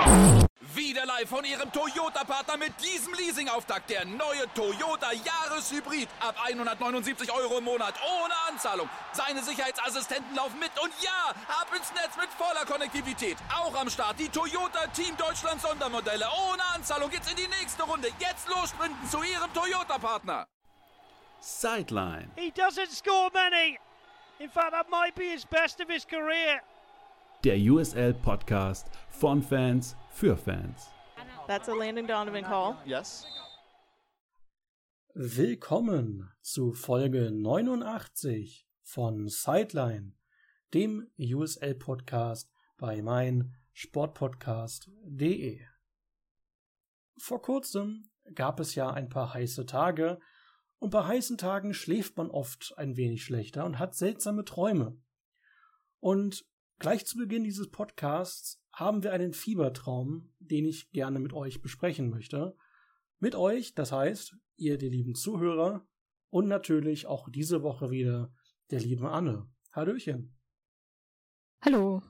Wieder live von Ihrem Toyota-Partner mit diesem Leasing-Auftakt. Der neue Toyota Jahreshybrid. Ab 179 € im Monat. Ohne Anzahlung. Seine Sicherheitsassistenten laufen mit. Und ja, ab ins Netz mit voller Konnektivität. Auch am Start die Toyota Team Deutschland Sondermodelle. Ohne Anzahlung geht's in die nächste Runde. Jetzt los sprinten zu Ihrem Toyota-Partner. Sideline. He doesn't score many. In fact, that might be his best of his career. Der USL-Podcast von Fans für Fans. That's a Landon Donovan call. Yes. Willkommen zu Folge 89 von Sideline, dem USL-Podcast bei meinsportpodcast.de. Vor kurzem gab es ja ein paar heiße Tage und bei heißen Tagen schläft man oft ein wenig schlechter und hat seltsame Träume. Und gleich zu Beginn dieses Podcasts haben wir einen Fiebertraum, den ich gerne mit euch besprechen möchte. Mit euch, das heißt, ihr, die lieben Zuhörer, und natürlich auch diese Woche wieder der lieben Anne. Hallöchen. Hallo.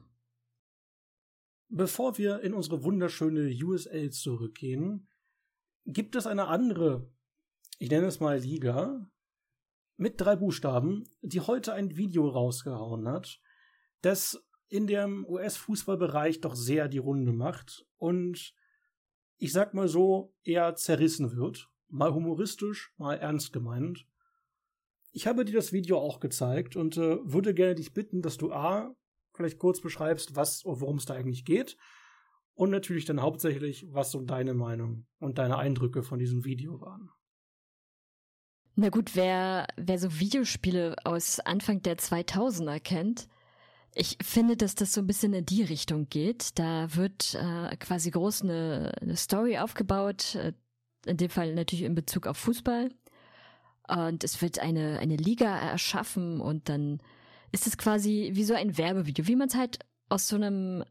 Bevor wir in unsere wunderschöne USL zurückgehen, gibt es eine andere, ich nenne es mal Liga, mit 3 Buchstaben, die heute ein Video rausgehauen hat, das in dem US-Fußballbereich doch sehr die Runde macht und ich sag mal so, eher zerrissen wird. Mal humoristisch, mal ernst gemeint. Ich habe dir das Video auch gezeigt und würde gerne dich bitten, dass du vielleicht kurz beschreibst, worum es da eigentlich geht und natürlich dann hauptsächlich, was so deine Meinung und deine Eindrücke von diesem Video waren. Na gut, wer so Videospiele aus Anfang der 2000er kennt, ich finde, dass das so ein bisschen in die Richtung geht. Da wird quasi groß eine Story aufgebaut, in dem Fall natürlich in Bezug auf Fußball. Und es wird eine Liga erschaffen und dann ist es quasi wie so ein Werbevideo, wie man es halt aus so einem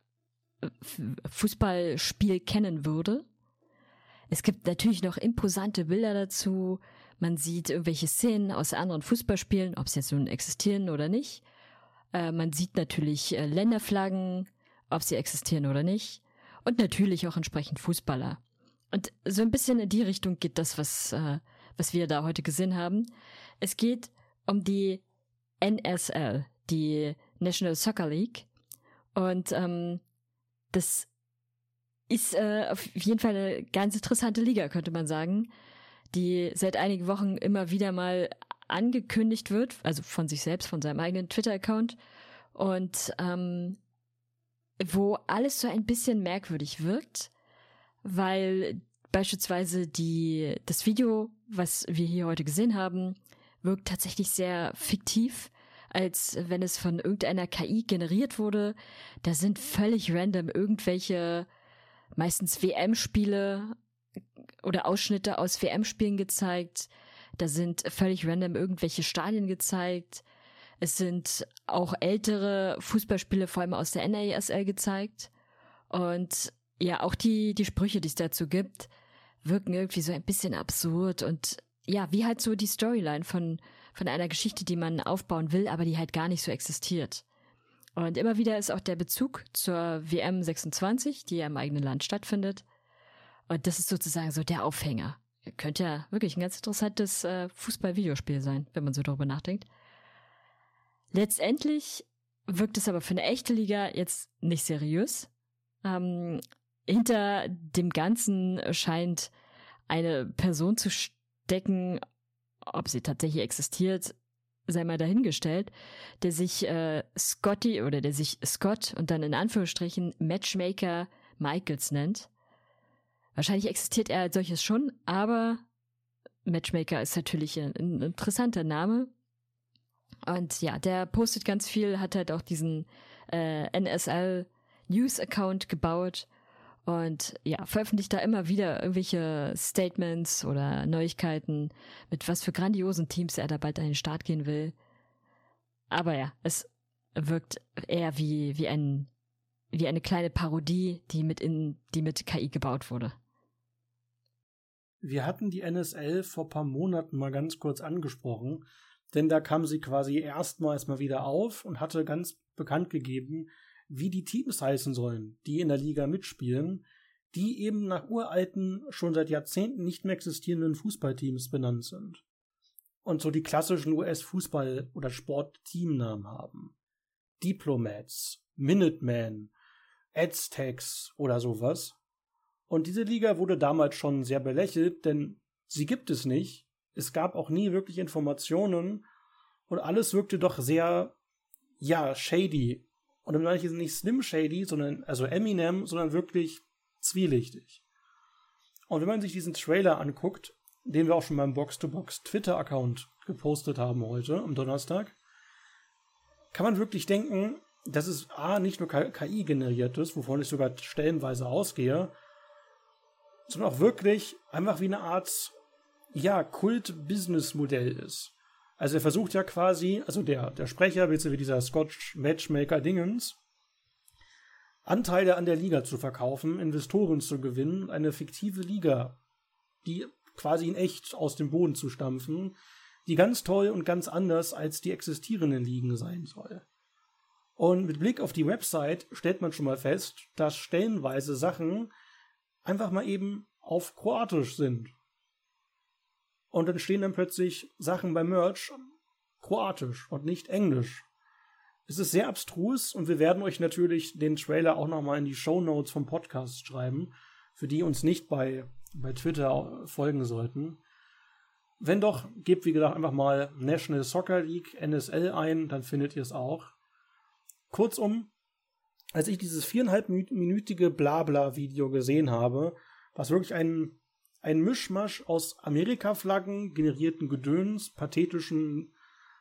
Fußballspiel kennen würde. Es gibt natürlich noch imposante Bilder dazu. Man sieht irgendwelche Szenen aus anderen Fußballspielen, ob es jetzt nun existieren oder nicht. Man sieht natürlich Länderflaggen, ob sie existieren oder nicht. Und natürlich auch entsprechend Fußballer. Und so ein bisschen in die Richtung geht das, was wir da heute gesehen haben. Es geht um die NSL, die National Soccer League. Und das ist auf jeden Fall eine ganz interessante Liga, könnte man sagen, die seit einigen Wochen immer wieder mal angekündigt wird, also von sich selbst, von seinem eigenen Twitter-Account und wo alles so ein bisschen merkwürdig wirkt, weil beispielsweise das Video, was wir hier heute gesehen haben, wirkt tatsächlich sehr fiktiv, als wenn es von irgendeiner KI generiert wurde. Da sind völlig random irgendwelche, meistens WM-Spiele oder Ausschnitte aus WM-Spielen gezeigt. Da sind völlig random irgendwelche Stadien gezeigt. Es sind auch ältere Fußballspiele, vor allem aus der NASL, gezeigt. Und ja, auch die Sprüche, die es dazu gibt, wirken irgendwie so ein bisschen absurd. Und ja, wie halt so die Storyline von einer Geschichte, die man aufbauen will, aber die halt gar nicht so existiert. Und immer wieder ist auch der Bezug zur WM 26, die ja im eigenen Land stattfindet. Und das ist sozusagen so der Aufhänger. Könnte ja wirklich ein ganz interessantes Fußball-Videospiel sein, wenn man so darüber nachdenkt. Letztendlich wirkt es aber für eine echte Liga jetzt nicht seriös. Hinter dem Ganzen scheint eine Person zu stecken, ob sie tatsächlich existiert, sei mal dahingestellt, der sich Scott und dann in Anführungsstrichen Matchmaker Michaels nennt. Wahrscheinlich existiert er als solches schon, aber Matchmaker ist natürlich ein interessanter Name. Und ja, der postet ganz viel, hat halt auch diesen NSL News-Account gebaut und ja, veröffentlicht da immer wieder irgendwelche Statements oder Neuigkeiten, mit was für grandiosen Teams er da bald an den Start gehen will. Aber ja, es wirkt eher wie eine kleine Parodie, die mit KI gebaut wurde. Wir hatten die NSL vor ein paar Monaten mal ganz kurz angesprochen, denn da kam sie quasi erstmals mal wieder auf und hatte ganz bekannt gegeben, wie die Teams heißen sollen, die in der Liga mitspielen, die eben nach uralten, schon seit Jahrzehnten nicht mehr existierenden Fußballteams benannt sind. Und so die klassischen US-Fußball- oder Sport-Teamnamen haben. Diplomats, Minutemen, Aztecs oder sowas. Und diese Liga wurde damals schon sehr belächelt, denn sie gibt es nicht. Es gab auch nie wirklich Informationen und alles wirkte doch sehr, shady. Und dann meine ich nicht Slim Shady, sondern, also Eminem, sondern wirklich zwielichtig. Und wenn man sich diesen Trailer anguckt, den wir auch schon beim Box-to-Box Twitter-Account gepostet haben heute, am Donnerstag, kann man wirklich denken, dass es nicht nur KI generiert ist, wovon ich sogar stellenweise ausgehe, sondern auch wirklich einfach wie eine Art, Kult-Business-Modell ist. Also er versucht ja quasi, also der Sprecher, wie dieser Scotch-Matchmaker-Dingens, Anteile an der Liga zu verkaufen, Investoren zu gewinnen, eine fiktive Liga, die quasi in echt aus dem Boden zu stampfen, die ganz toll und ganz anders als die existierenden Ligen sein soll. Und mit Blick auf die Website stellt man schon mal fest, dass stellenweise Sachen einfach mal eben auf Kroatisch sind. Und dann stehen dann plötzlich Sachen beim Merch Kroatisch und nicht Englisch. Es ist sehr abstrus und wir werden euch natürlich den Trailer auch nochmal in die Shownotes vom Podcast schreiben, für die uns nicht bei Twitter folgen sollten. Wenn doch, gebt wie gesagt einfach mal National Soccer League, NSL ein, dann findet ihr es auch. Kurzum, als ich dieses 4,5-minütige Blabla-Video gesehen habe, was wirklich ein Mischmasch aus Amerika-Flaggen, generierten Gedöns, pathetischen,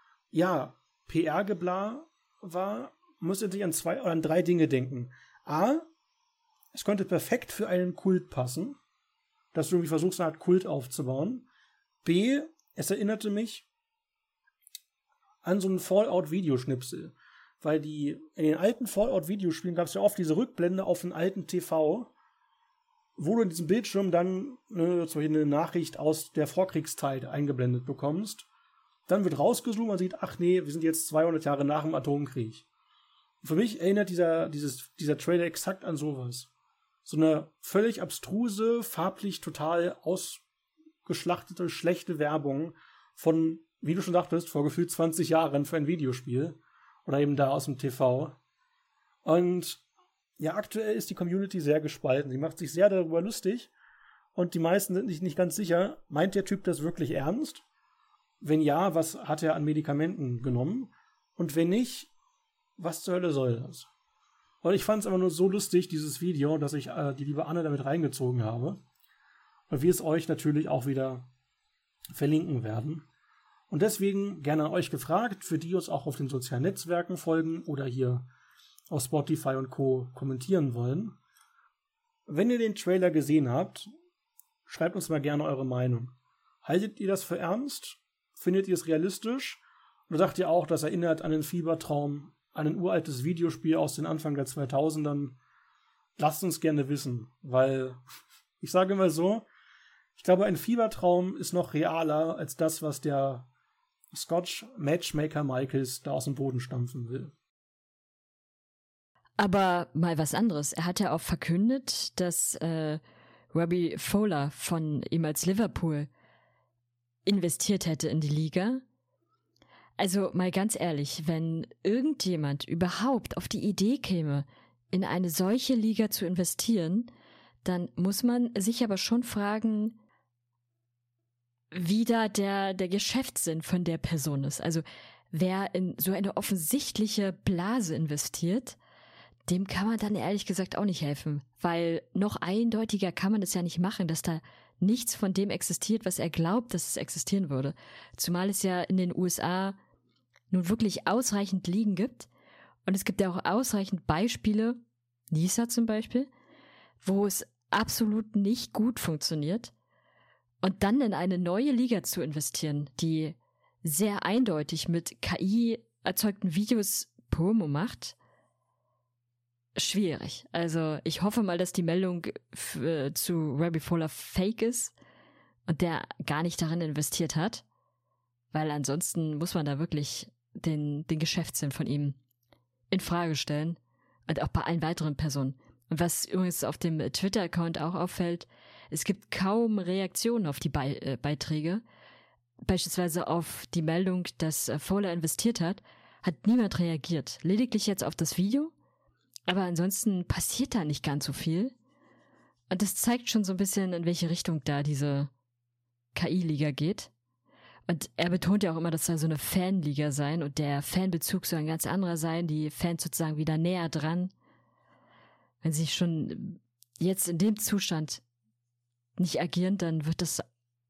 PR-Gebla war, muss ihr sich an 3 Dinge denken. A, es könnte perfekt für einen Kult passen, dass du irgendwie versuchst, eine Art Kult aufzubauen. B, es erinnerte mich an so einen Fallout-Videoschnipsel. Weil in den alten Fallout-Videospielen gab es ja oft diese Rückblende auf den alten TV, wo du in diesem Bildschirm dann eine Nachricht aus der Vorkriegszeit eingeblendet bekommst. Dann wird rausgezoomt, man sieht, ach nee, wir sind jetzt 200 Jahre nach dem Atomkrieg. Und für mich erinnert dieser Trailer exakt an sowas. So eine völlig abstruse, farblich total ausgeschlachtete, schlechte Werbung von, wie du schon dachtest, vor gefühlt 20 Jahren für ein Videospiel. Oder eben da aus dem TV. Und aktuell ist die Community sehr gespalten. Sie macht sich sehr darüber lustig. Und die meisten sind nicht ganz sicher, meint der Typ das wirklich ernst? Wenn ja, was hat er an Medikamenten genommen? Und wenn nicht, was zur Hölle soll das? Und ich fand es aber nur so lustig, dieses Video, dass ich die liebe Anne damit reingezogen habe. Und wir es euch natürlich auch wieder verlinken werden. Und deswegen gerne an euch gefragt, für die uns auch auf den sozialen Netzwerken folgen oder hier auf Spotify und Co. kommentieren wollen. Wenn ihr den Trailer gesehen habt, schreibt uns mal gerne eure Meinung. Haltet ihr das für ernst? Findet ihr es realistisch? Oder sagt ihr auch, das erinnert an einen Fiebertraum, an ein uraltes Videospiel aus den Anfang der 2000ern? Lasst uns gerne wissen, weil ich sage mal so, ich glaube, ein Fiebertraum ist noch realer als das, was der Scotch Matchmaker Michaels da aus dem Boden stampfen will. Aber mal was anderes. Er hat ja auch verkündet, dass Robbie Fowler von ehemals Liverpool investiert hätte in die Liga. Also mal ganz ehrlich, wenn irgendjemand überhaupt auf die Idee käme, in eine solche Liga zu investieren, dann muss man sich aber schon fragen, wie da der Geschäftssinn von der Person ist. Also wer in so eine offensichtliche Blase investiert, dem kann man dann ehrlich gesagt auch nicht helfen, weil noch eindeutiger kann man es ja nicht machen, dass da nichts von dem existiert, was er glaubt, dass es existieren würde. Zumal es ja in den USA nun wirklich ausreichend Ligen gibt und es gibt ja auch ausreichend Beispiele, Nisa zum Beispiel, wo es absolut nicht gut funktioniert. Und dann in eine neue Liga zu investieren, die sehr eindeutig mit KI erzeugten Videos Promo macht, schwierig. Also ich hoffe mal, dass die Meldung zu Robbie Fowler fake ist und der gar nicht darin investiert hat, weil ansonsten muss man da wirklich den Geschäftssinn von ihm in Frage stellen. Und auch bei allen weiteren Personen. Und was übrigens auf dem Twitter-Account auch auffällt, es gibt kaum Reaktionen auf die Beiträge. Beispielsweise auf die Meldung, dass Fowler investiert hat niemand reagiert. Lediglich jetzt auf das Video. Aber ansonsten passiert da nicht ganz so viel. Und das zeigt schon so ein bisschen, in welche Richtung da diese KI-Liga geht. Und er betont ja auch immer, das soll so eine Fanliga sein und der Fanbezug soll ein ganz anderer sein, die Fans sozusagen wieder näher dran. Wenn sie schon jetzt in dem Zustand nicht agieren, dann wird das,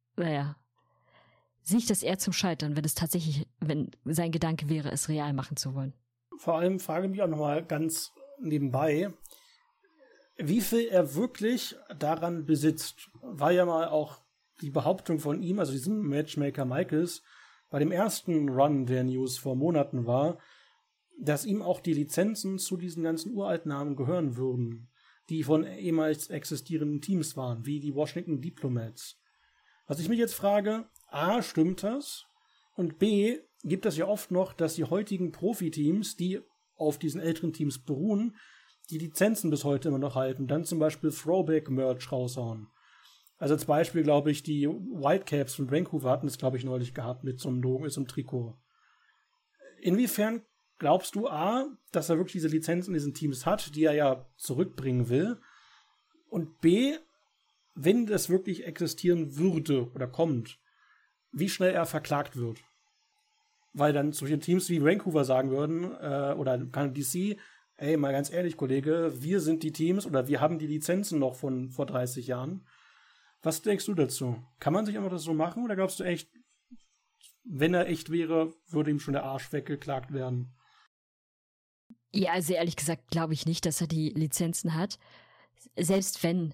sehe ich das eher zum Scheitern, wenn sein Gedanke wäre, es real machen zu wollen. Vor allem frage ich mich auch nochmal ganz nebenbei, wie viel er wirklich daran besitzt. War ja mal auch die Behauptung von ihm, also diesem Matchmaker Michaels, bei dem ersten Run der News vor Monaten war, dass ihm auch die Lizenzen zu diesen ganzen uralten Namen gehören würden, die von ehemals existierenden Teams waren, wie die Washington Diplomats. Was ich mich jetzt frage, A, stimmt das? Und B, gibt es ja oft noch, dass die heutigen Profiteams, die auf diesen älteren Teams beruhen, die Lizenzen bis heute immer noch halten, dann zum Beispiel Throwback-Merch raushauen. Also als Beispiel, glaube ich, die Whitecaps von Vancouver hatten es, glaube ich, neulich gehabt mit so einem Logo, mit so einem Trikot. Inwiefern glaubst du, A, dass er wirklich diese Lizenzen in diesen Teams hat, die er ja zurückbringen will? Und B, wenn das wirklich existieren würde oder kommt, wie schnell er verklagt wird? Weil dann solche Teams wie Vancouver sagen würden, oder DC, ey, mal ganz ehrlich, Kollege, wir sind die Teams oder wir haben die Lizenzen noch von vor 30 Jahren. Was denkst du dazu? Kann man sich einfach das so machen oder glaubst du echt, wenn er echt wäre, würde ihm schon der Arsch weggeklagt werden? Ja, also ehrlich gesagt glaube ich nicht, dass er die Lizenzen hat. Selbst wenn,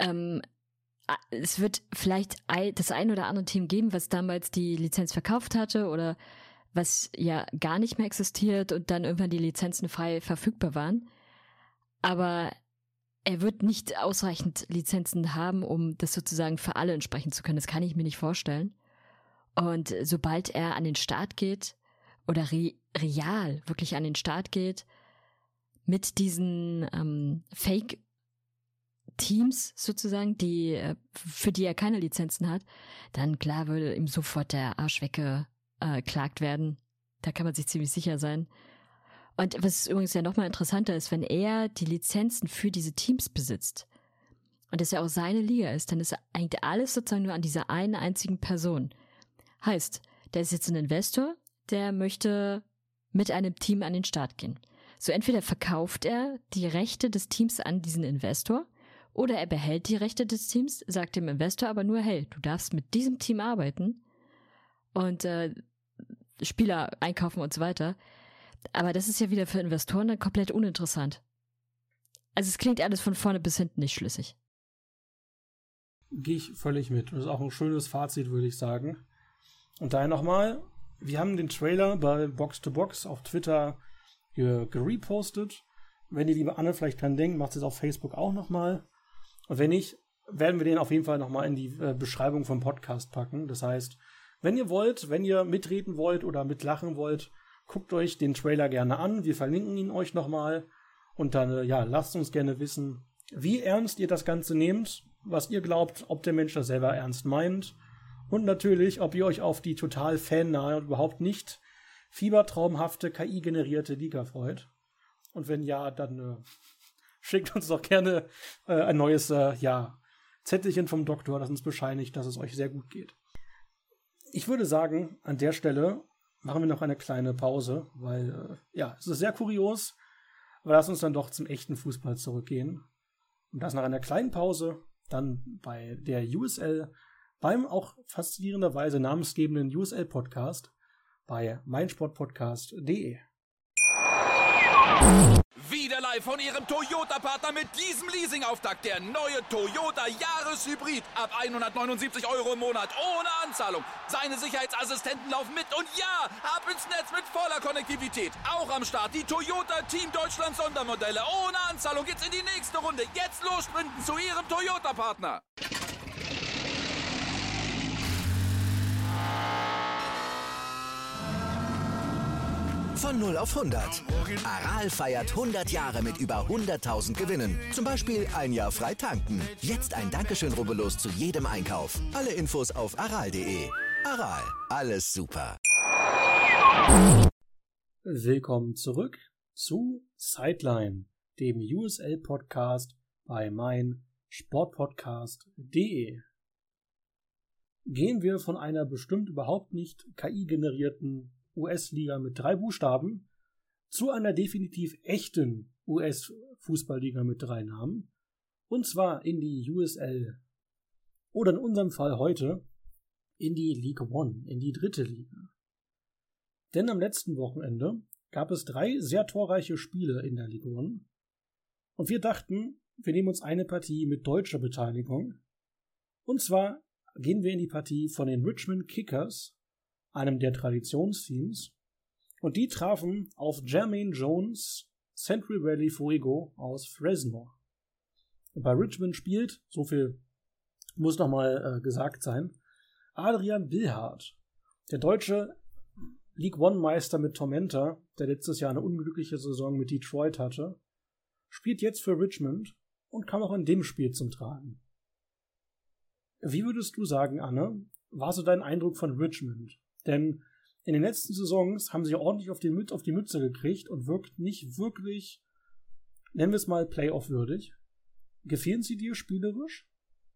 es wird vielleicht das ein oder andere Team geben, was damals die Lizenz verkauft hatte oder was ja gar nicht mehr existiert und dann irgendwann die Lizenzen frei verfügbar waren. Aber er wird nicht ausreichend Lizenzen haben, um das sozusagen für alle entsprechen zu können. Das kann ich mir nicht vorstellen. Und sobald er an den Start geht oder real wirklich an den Start geht mit diesen Fake-Teams sozusagen, für die er keine Lizenzen hat, dann klar würde ihm sofort der Arsch weggeklagt werden. Da kann man sich ziemlich sicher sein. Und was übrigens ja nochmal interessanter ist, wenn er die Lizenzen für diese Teams besitzt und das ja auch seine Liga ist, dann ist eigentlich alles sozusagen nur an dieser einen einzigen Person. Heißt, der ist jetzt ein Investor, der möchte mit einem Team an den Start gehen. So entweder verkauft er die Rechte des Teams an diesen Investor oder er behält die Rechte des Teams, sagt dem Investor aber nur, hey, du darfst mit diesem Team arbeiten und Spieler einkaufen und so weiter. Aber das ist ja wieder für Investoren dann komplett uninteressant. Also es klingt alles von vorne bis hinten nicht schlüssig. Gehe ich völlig mit. Das ist auch ein schönes Fazit, würde ich sagen. Und daher nochmal, wir haben den Trailer bei Box to Box auf Twitter gerepostet. Wenn die liebe Anne vielleicht dran denkt, macht sie es auf Facebook auch nochmal. Und wenn nicht, werden wir den auf jeden Fall nochmal in die Beschreibung vom Podcast packen. Das heißt, wenn ihr wollt, wenn ihr mitreden wollt oder mitlachen wollt, guckt euch den Trailer gerne an. Wir verlinken ihn euch nochmal. Und dann, lasst uns gerne wissen, wie ernst ihr das Ganze nehmt, was ihr glaubt, ob der Mensch das selber ernst meint. Und natürlich, ob ihr euch auf die total fannahe und überhaupt nicht fiebertraumhafte KI-generierte Liga freut. Und wenn ja, dann schickt uns doch gerne ein neues Zettelchen vom Doktor, das uns bescheinigt, dass es euch sehr gut geht. Ich würde sagen, an der Stelle machen wir noch eine kleine Pause, weil es ist sehr kurios, aber lass uns dann doch zum echten Fußball zurückgehen. Und das nach einer kleinen Pause dann bei der USL, beim auch faszinierenderweise namensgebenden USL-Podcast bei meinsportpodcast.de. Wieder live von Ihrem Toyota-Partner mit diesem Leasing-Auftakt. Der neue Toyota Jahreshybrid. Ab 179 € im Monat. Ohne Anzahlung. Seine Sicherheitsassistenten laufen mit. Und ja, ab ins Netz mit voller Konnektivität. Auch am Start die Toyota Team Deutschland Sondermodelle. Ohne Anzahlung geht's in die nächste Runde. Jetzt los sprinten zu Ihrem Toyota-Partner. Von 0 auf 100. Aral feiert 100 Jahre mit über 100.000 Gewinnen. Zum Beispiel ein Jahr frei tanken. Jetzt ein Dankeschön, rubbellos zu jedem Einkauf. Alle Infos auf aral.de. Aral, alles super. Willkommen zurück zu Sideline, dem USL-Podcast bei meinsportpodcast.de. Gehen wir von einer bestimmt überhaupt nicht KI-generierten US-Liga mit 3 Buchstaben zu einer definitiv echten US-Fußballliga mit 3 Namen, und zwar in die USL oder in unserem Fall heute in die League One, in die 3. Liga. Denn am letzten Wochenende gab es 3 sehr torreiche Spiele in der League One und wir dachten, wir nehmen uns eine Partie mit deutscher Beteiligung, und zwar gehen wir in die Partie von den Richmond Kickers, einem der Traditionsteams, und die trafen auf Jermaine Jones Central Valley Fuego aus Fresno. Und bei Richmond spielt, so viel muss nochmal gesagt sein, Adrian Billhardt, der deutsche League One Meister mit Tormenta, der letztes Jahr eine unglückliche Saison mit Detroit hatte, spielt jetzt für Richmond und kam auch in dem Spiel zum Tragen. Wie würdest du sagen, Anne, war so dein Eindruck von Richmond? Denn in den letzten Saisons haben sie ordentlich auf die Mütze gekriegt und wirkt nicht wirklich, nennen wir es mal, Playoff-würdig. Gefallen sie dir spielerisch?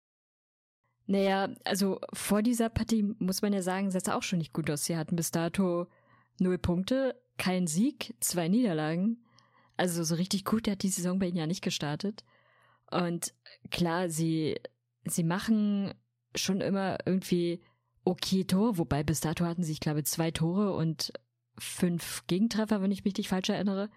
Naja, also vor dieser Partie muss man ja sagen, sah es auch schon nicht gut aus. Sie hatten bis dato 0 Punkte, kein Sieg, 2 Niederlagen. Also so richtig gut hat die Saison bei ihnen ja nicht gestartet. Und klar, sie machen schon immer irgendwie okay Tore, wobei bis dato hatten sie, ich glaube, 2 Tore und 5 Gegentreffer, wenn ich mich nicht falsch erinnere.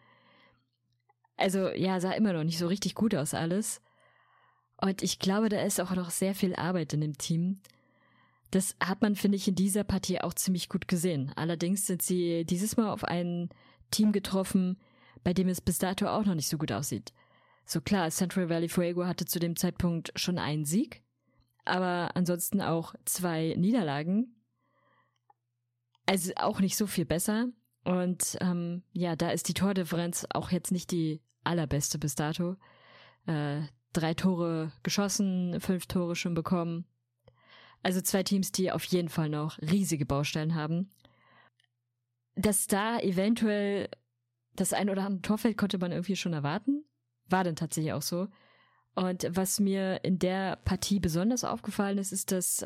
Also ja, sah immer noch nicht so richtig gut aus alles. Und ich glaube, da ist auch noch sehr viel Arbeit in dem Team. Das hat man, finde ich, in dieser Partie auch ziemlich gut gesehen. Allerdings sind sie dieses Mal auf ein Team getroffen, bei dem es bis dato auch noch nicht so gut aussieht. So klar, Central Valley Fuego hatte zu dem Zeitpunkt schon einen Sieg, aber ansonsten auch 2 Niederlagen. Also auch nicht so viel besser. Und ja, da ist die Tordifferenz auch jetzt nicht die allerbeste bis dato. 3 Tore geschossen, 5 Tore schon bekommen. Also 2 Teams, die auf jeden Fall noch riesige Baustellen haben. Dass da eventuell das ein oder andere Tor fällt, konnte man irgendwie schon erwarten. War dann tatsächlich auch so. Und was mir in der Partie besonders aufgefallen ist, ist, dass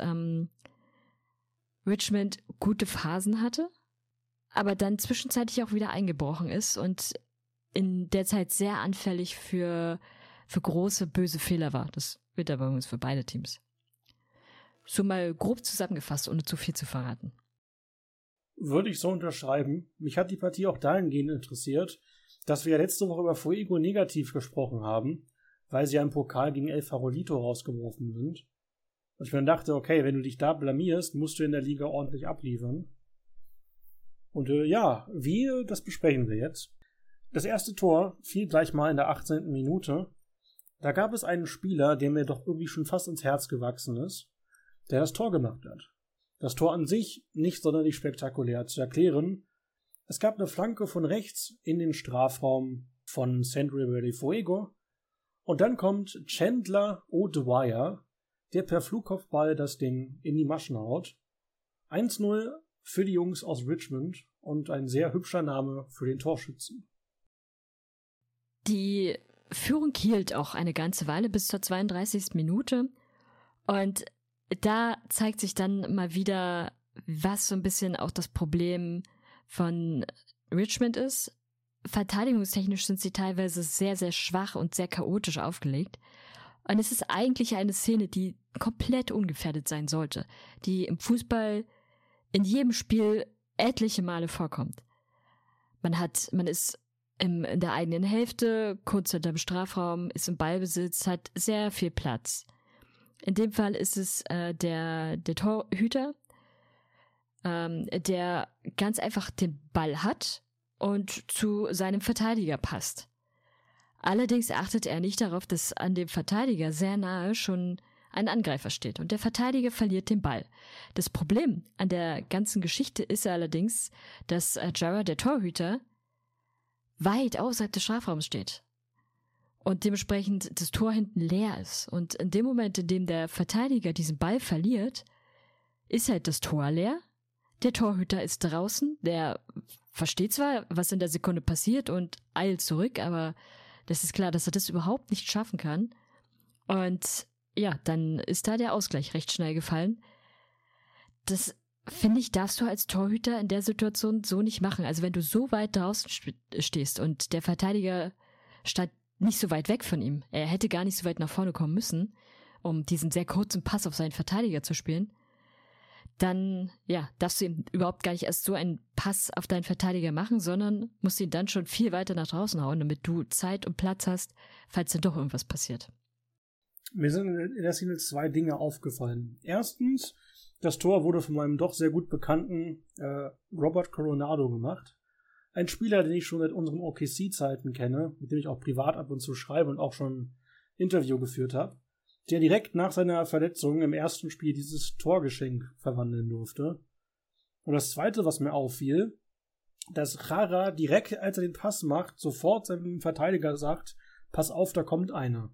Richmond gute Phasen hatte, aber dann zwischenzeitlich auch wieder eingebrochen ist und in der Zeit sehr anfällig für große, böse Fehler war. Das wird aber übrigens für beide Teams. So mal grob zusammengefasst, ohne zu viel zu verraten. Würde ich so unterschreiben. Mich hat die Partie auch dahingehend interessiert, dass wir ja letzte Woche über Fuego negativ gesprochen haben, weil sie ja im Pokal gegen El Farolito rausgeworfen sind. Und ich mir dachte, okay, wenn du dich da blamierst, musst du in der Liga ordentlich abliefern. Und ja, das besprechen wir jetzt. Das erste Tor fiel gleich mal in der 18. Minute. Da gab es einen Spieler, der mir doch irgendwie schon fast ins Herz gewachsen ist, der das Tor gemacht hat. Das Tor an sich nicht sonderlich spektakulär zu erklären. Es gab eine Flanke von rechts in den Strafraum von Central Valley Fuego. Und dann kommt Chandler O'Dwyer, der per Flugkopfball das Ding in die Maschen haut. 1-0 für die Jungs aus Richmond und ein sehr hübscher Name für den Torschützen. Die Führung hielt auch eine ganze Weile bis zur 32. Minute. Und da zeigt sich dann mal wieder, was so ein bisschen auch das Problem von Richmond ist. Verteidigungstechnisch sind sie teilweise sehr, sehr schwach und sehr chaotisch aufgelegt. Und es ist eigentlich eine Szene, die komplett ungefährdet sein sollte, die im Fußball in jedem Spiel etliche Male vorkommt. Man ist in der eigenen Hälfte, kurz hinter dem Strafraum, ist im Ballbesitz, hat sehr viel Platz. In dem Fall ist es der Torhüter, der ganz einfach den Ball hat und zu seinem Verteidiger passt. Allerdings achtet er nicht darauf, dass an dem Verteidiger sehr nahe schon ein Angreifer steht und der Verteidiger verliert den Ball. Das Problem an der ganzen Geschichte ist allerdings, dass Jara, der Torhüter, weit außerhalb des Strafraums steht. Und dementsprechend das Tor hinten leer ist. Und in dem Moment, in dem der Verteidiger diesen Ball verliert, ist halt das Tor leer. Der Torhüter ist draußen, der versteht zwar, was in der Sekunde passiert und eilt zurück, aber das ist klar, dass er das überhaupt nicht schaffen kann. Und ja, dann ist da der Ausgleich recht schnell gefallen. Das, finde ich, darfst du als Torhüter in der Situation so nicht machen. Also wenn du so weit draußen stehst und der Verteidiger stand nicht so weit weg von ihm, er hätte gar nicht so weit nach vorne kommen müssen, um diesen sehr kurzen Pass auf seinen Verteidiger zu spielen, dann, ja, darfst du ihm überhaupt gar nicht erst so einen Pass auf deinen Verteidiger machen, sondern musst ihn dann schon viel weiter nach draußen hauen, damit du Zeit und Platz hast, falls dann doch irgendwas passiert. Mir sind in der Szene 2 Dinge aufgefallen. Erstens, das Tor wurde von meinem doch sehr gut bekannten Robert Coronado gemacht. Ein Spieler, den ich schon seit unseren OKC-Zeiten kenne, mit dem ich auch privat ab und zu schreibe und auch schon ein Interview geführt habe, der direkt nach seiner Verletzung im ersten Spiel dieses Torgeschenk verwandeln durfte. Und das Zweite, was mir auffiel, dass Jara direkt, als er den Pass macht, sofort seinem Verteidiger sagt, pass auf, da kommt einer.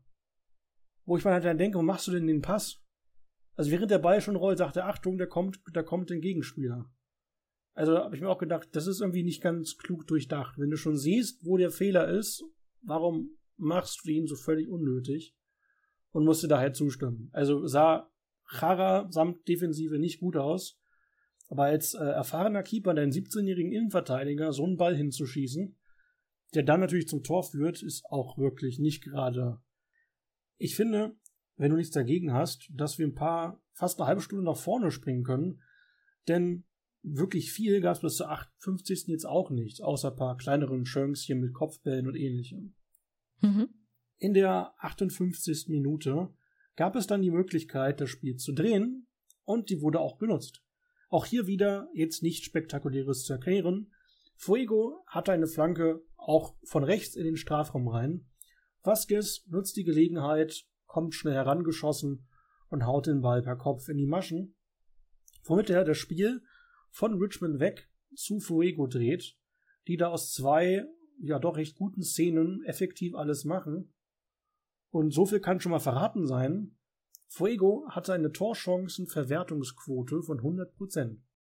Wo ich mir halt dann denke, wo machst du denn den Pass? Also während der Ball schon rollt, sagt er, Achtung, da kommt ein Gegenspieler. Also habe ich mir auch gedacht, das ist irgendwie nicht ganz klug durchdacht. Wenn du schon siehst, wo der Fehler ist, warum machst du ihn so völlig unnötig? Und musste daher zustimmen. Also sah Jara samt Defensive nicht gut aus. Aber als erfahrener Keeper, deinen 17-jährigen Innenverteidiger, so einen Ball hinzuschießen, der dann natürlich zum Tor führt, ist auch wirklich nicht gerade. Ich finde, wenn du nichts dagegen hast, dass wir fast eine halbe Stunde nach vorne springen können, denn wirklich viel gab es bis zur 58. jetzt auch nicht, außer ein paar kleineren Chunks hier mit Kopfbällen und ähnlichem. Mhm. In der 58. Minute gab es dann die Möglichkeit, das Spiel zu drehen, und die wurde auch genutzt. Auch hier wieder jetzt nicht Spektakuläres zu erklären. Fuego hatte eine Flanke auch von rechts in den Strafraum rein. Vasquez nutzt die Gelegenheit, kommt schnell herangeschossen und haut den Ball per Kopf in die Maschen, womit er das Spiel von Richmond weg zu Fuego dreht, die da aus 2 ja doch recht guten Szenen effektiv alles machen. Und so viel kann schon mal verraten sein, Fuego hatte eine Torchancenverwertungsquote von 100%.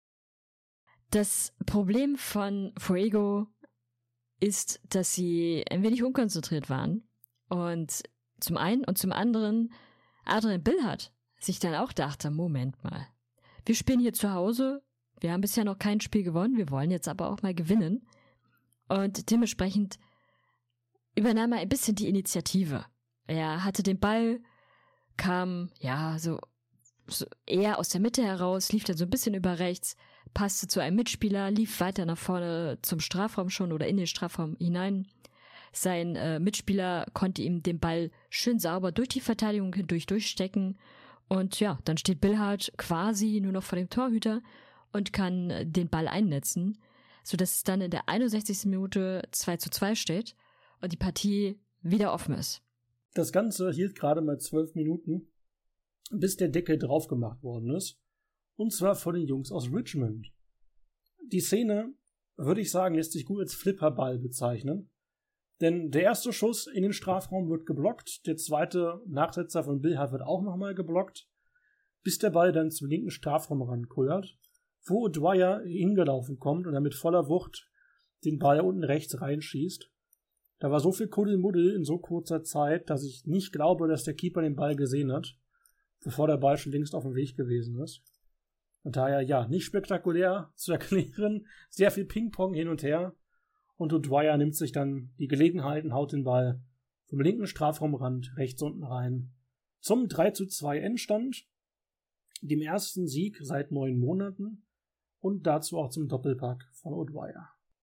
Das Problem von Fuego ist, dass sie ein wenig unkonzentriert waren. Und zum einen und zum anderen Adrian Billhardt sich dann auch dachte, Moment mal, wir spielen hier zu Hause, wir haben bisher noch kein Spiel gewonnen, wir wollen jetzt aber auch mal gewinnen. Und dementsprechend übernahm er ein bisschen die Initiative. Er hatte den Ball, kam ja so eher aus der Mitte heraus, lief dann so ein bisschen über rechts, passte zu einem Mitspieler, lief weiter nach vorne zum Strafraum schon oder in den Strafraum hinein. Sein Mitspieler konnte ihm den Ball schön sauber durch die Verteidigung hindurch durchstecken. Und ja, dann steht Billhardt quasi nur noch vor dem Torhüter und kann den Ball einnetzen, sodass es dann in der 61. Minute 2:2 steht und die Partie wieder offen ist. Das Ganze hielt gerade mal 12 Minuten, bis der Deckel drauf gemacht worden ist. Und zwar von den Jungs aus Richmond. Die Szene, würde ich sagen, lässt sich gut als Flipperball bezeichnen. Denn der erste Schuss in den Strafraum wird geblockt, der zweite Nachsetzer von Billhardt wird auch nochmal geblockt, bis der Ball dann zum linken Strafraum rankullert, wo Dwyer hingelaufen kommt und dann mit voller Wucht den Ball unten rechts reinschießt. Da war so viel Kuddelmuddel in so kurzer Zeit, dass ich nicht glaube, dass der Keeper den Ball gesehen hat, bevor der Ball schon längst auf dem Weg gewesen ist. Und daher, ja, nicht spektakulär zu erklären, sehr viel Ping-Pong hin und her. Und Dwyer nimmt sich dann die Gelegenheit und haut den Ball vom linken Strafraumrand rechts unten rein. Zum 3:2 Endstand, dem ersten Sieg seit 9 Monaten und dazu auch zum Doppelpack von O'Dwyer.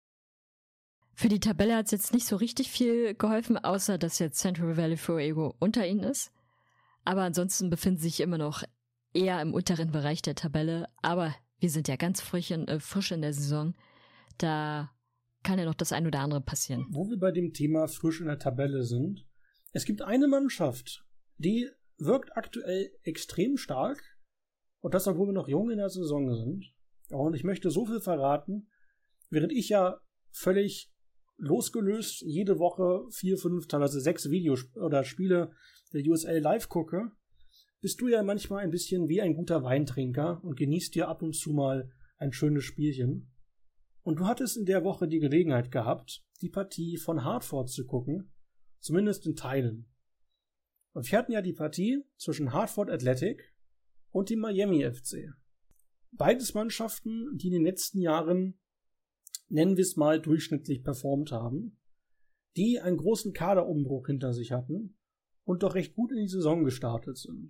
Für die Tabelle hat es jetzt nicht so richtig viel geholfen, außer dass jetzt Central Valley Fuego unter ihnen ist. Aber ansonsten befinden sie sich immer noch eher im unteren Bereich der Tabelle. Aber wir sind ja ganz frisch in der Saison. Da kann ja noch das ein oder andere passieren. Wo wir bei dem Thema frisch in der Tabelle sind, es gibt eine Mannschaft, die wirkt aktuell extrem stark, und das, obwohl wir noch jung in der Saison sind. Und ich möchte so viel verraten, während ich ja völlig losgelöst jede Woche 4, 5, teilweise 6 Videos oder Spiele der USL live gucke, bist du ja manchmal ein bisschen wie ein guter Weintrinker und genießt dir ab und zu mal ein schönes Spielchen. Und du hattest in der Woche die Gelegenheit gehabt, die Partie von Hartford zu gucken, zumindest in Teilen. Und wir hatten ja die Partie zwischen Hartford Athletic und dem Miami FC. Beides Mannschaften, die in den letzten Jahren, nennen wir es mal, durchschnittlich performt haben, die einen großen Kaderumbruch hinter sich hatten und doch recht gut in die Saison gestartet sind.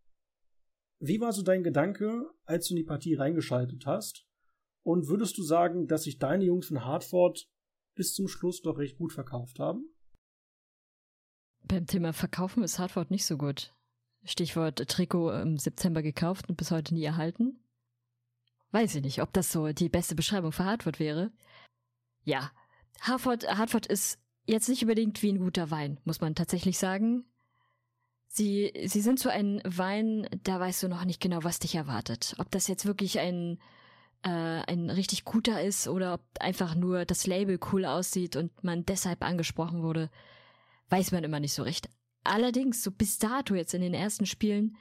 Wie war so dein Gedanke, als du in die Partie reingeschaltet hast? Und würdest du sagen, dass sich deine Jungs von Hartford bis zum Schluss doch recht gut verkauft haben? Beim Thema Verkaufen ist Hartford nicht so gut. Stichwort Trikot im September gekauft und bis heute nie erhalten. Weiß ich nicht, ob das so die beste Beschreibung für Hartford wäre. Ja, Hartford ist jetzt nicht unbedingt wie ein guter Wein, muss man tatsächlich sagen. Sie sind so ein Wein, da weißt du noch nicht genau, was dich erwartet. Ob das jetzt wirklich ein richtig guter ist oder ob einfach nur das Label cool aussieht und man deshalb angesprochen wurde, weiß man immer nicht so recht. Allerdings, so bis dato jetzt in den ersten Spielen,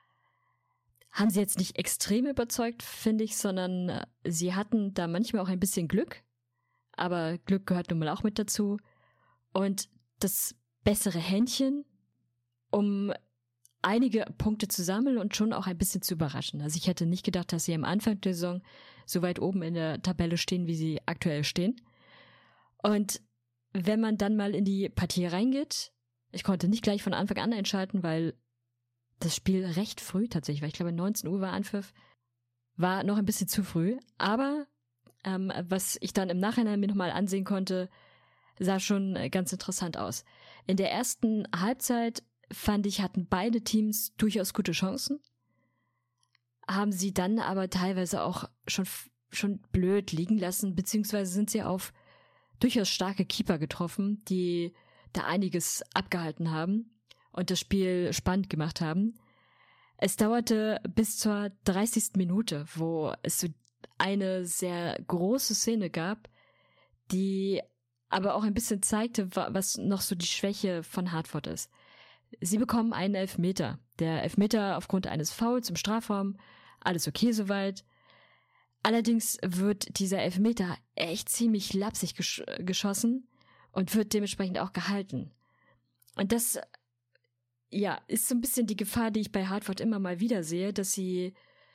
haben sie jetzt nicht extrem überzeugt, finde ich, sondern sie hatten da manchmal auch ein bisschen Glück. Aber Glück gehört nun mal auch mit dazu. Und das bessere Händchen, um einige Punkte zu sammeln und schon auch ein bisschen zu überraschen. Also ich hätte nicht gedacht, dass sie am Anfang der Saison so weit oben in der Tabelle stehen, wie sie aktuell stehen. Und wenn man dann mal in die Partie reingeht, ich konnte nicht gleich von Anfang an einschalten, weil das Spiel recht früh tatsächlich, weil ich glaube 19 Uhr war Anpfiff, war noch ein bisschen zu früh. Aber was ich dann im Nachhinein mir nochmal ansehen konnte, sah schon ganz interessant aus. In der ersten Halbzeit fand ich, hatten beide Teams durchaus gute Chancen, haben sie dann aber teilweise auch schon blöd liegen lassen, beziehungsweise sind sie auf durchaus starke Keeper getroffen, die da einiges abgehalten haben und das Spiel spannend gemacht haben. Es dauerte bis zur 30. Minute, wo es so eine sehr große Szene gab, die aber auch ein bisschen zeigte, was noch so die Schwäche von Hartford ist. Sie bekommen einen Elfmeter. Der Elfmeter aufgrund eines Fouls im Strafraum, alles okay soweit. Allerdings wird dieser Elfmeter echt ziemlich lapsig geschossen und wird dementsprechend auch gehalten. Und das, ja, ist so ein bisschen die Gefahr, die ich bei Hartford immer mal wieder sehe, dass sie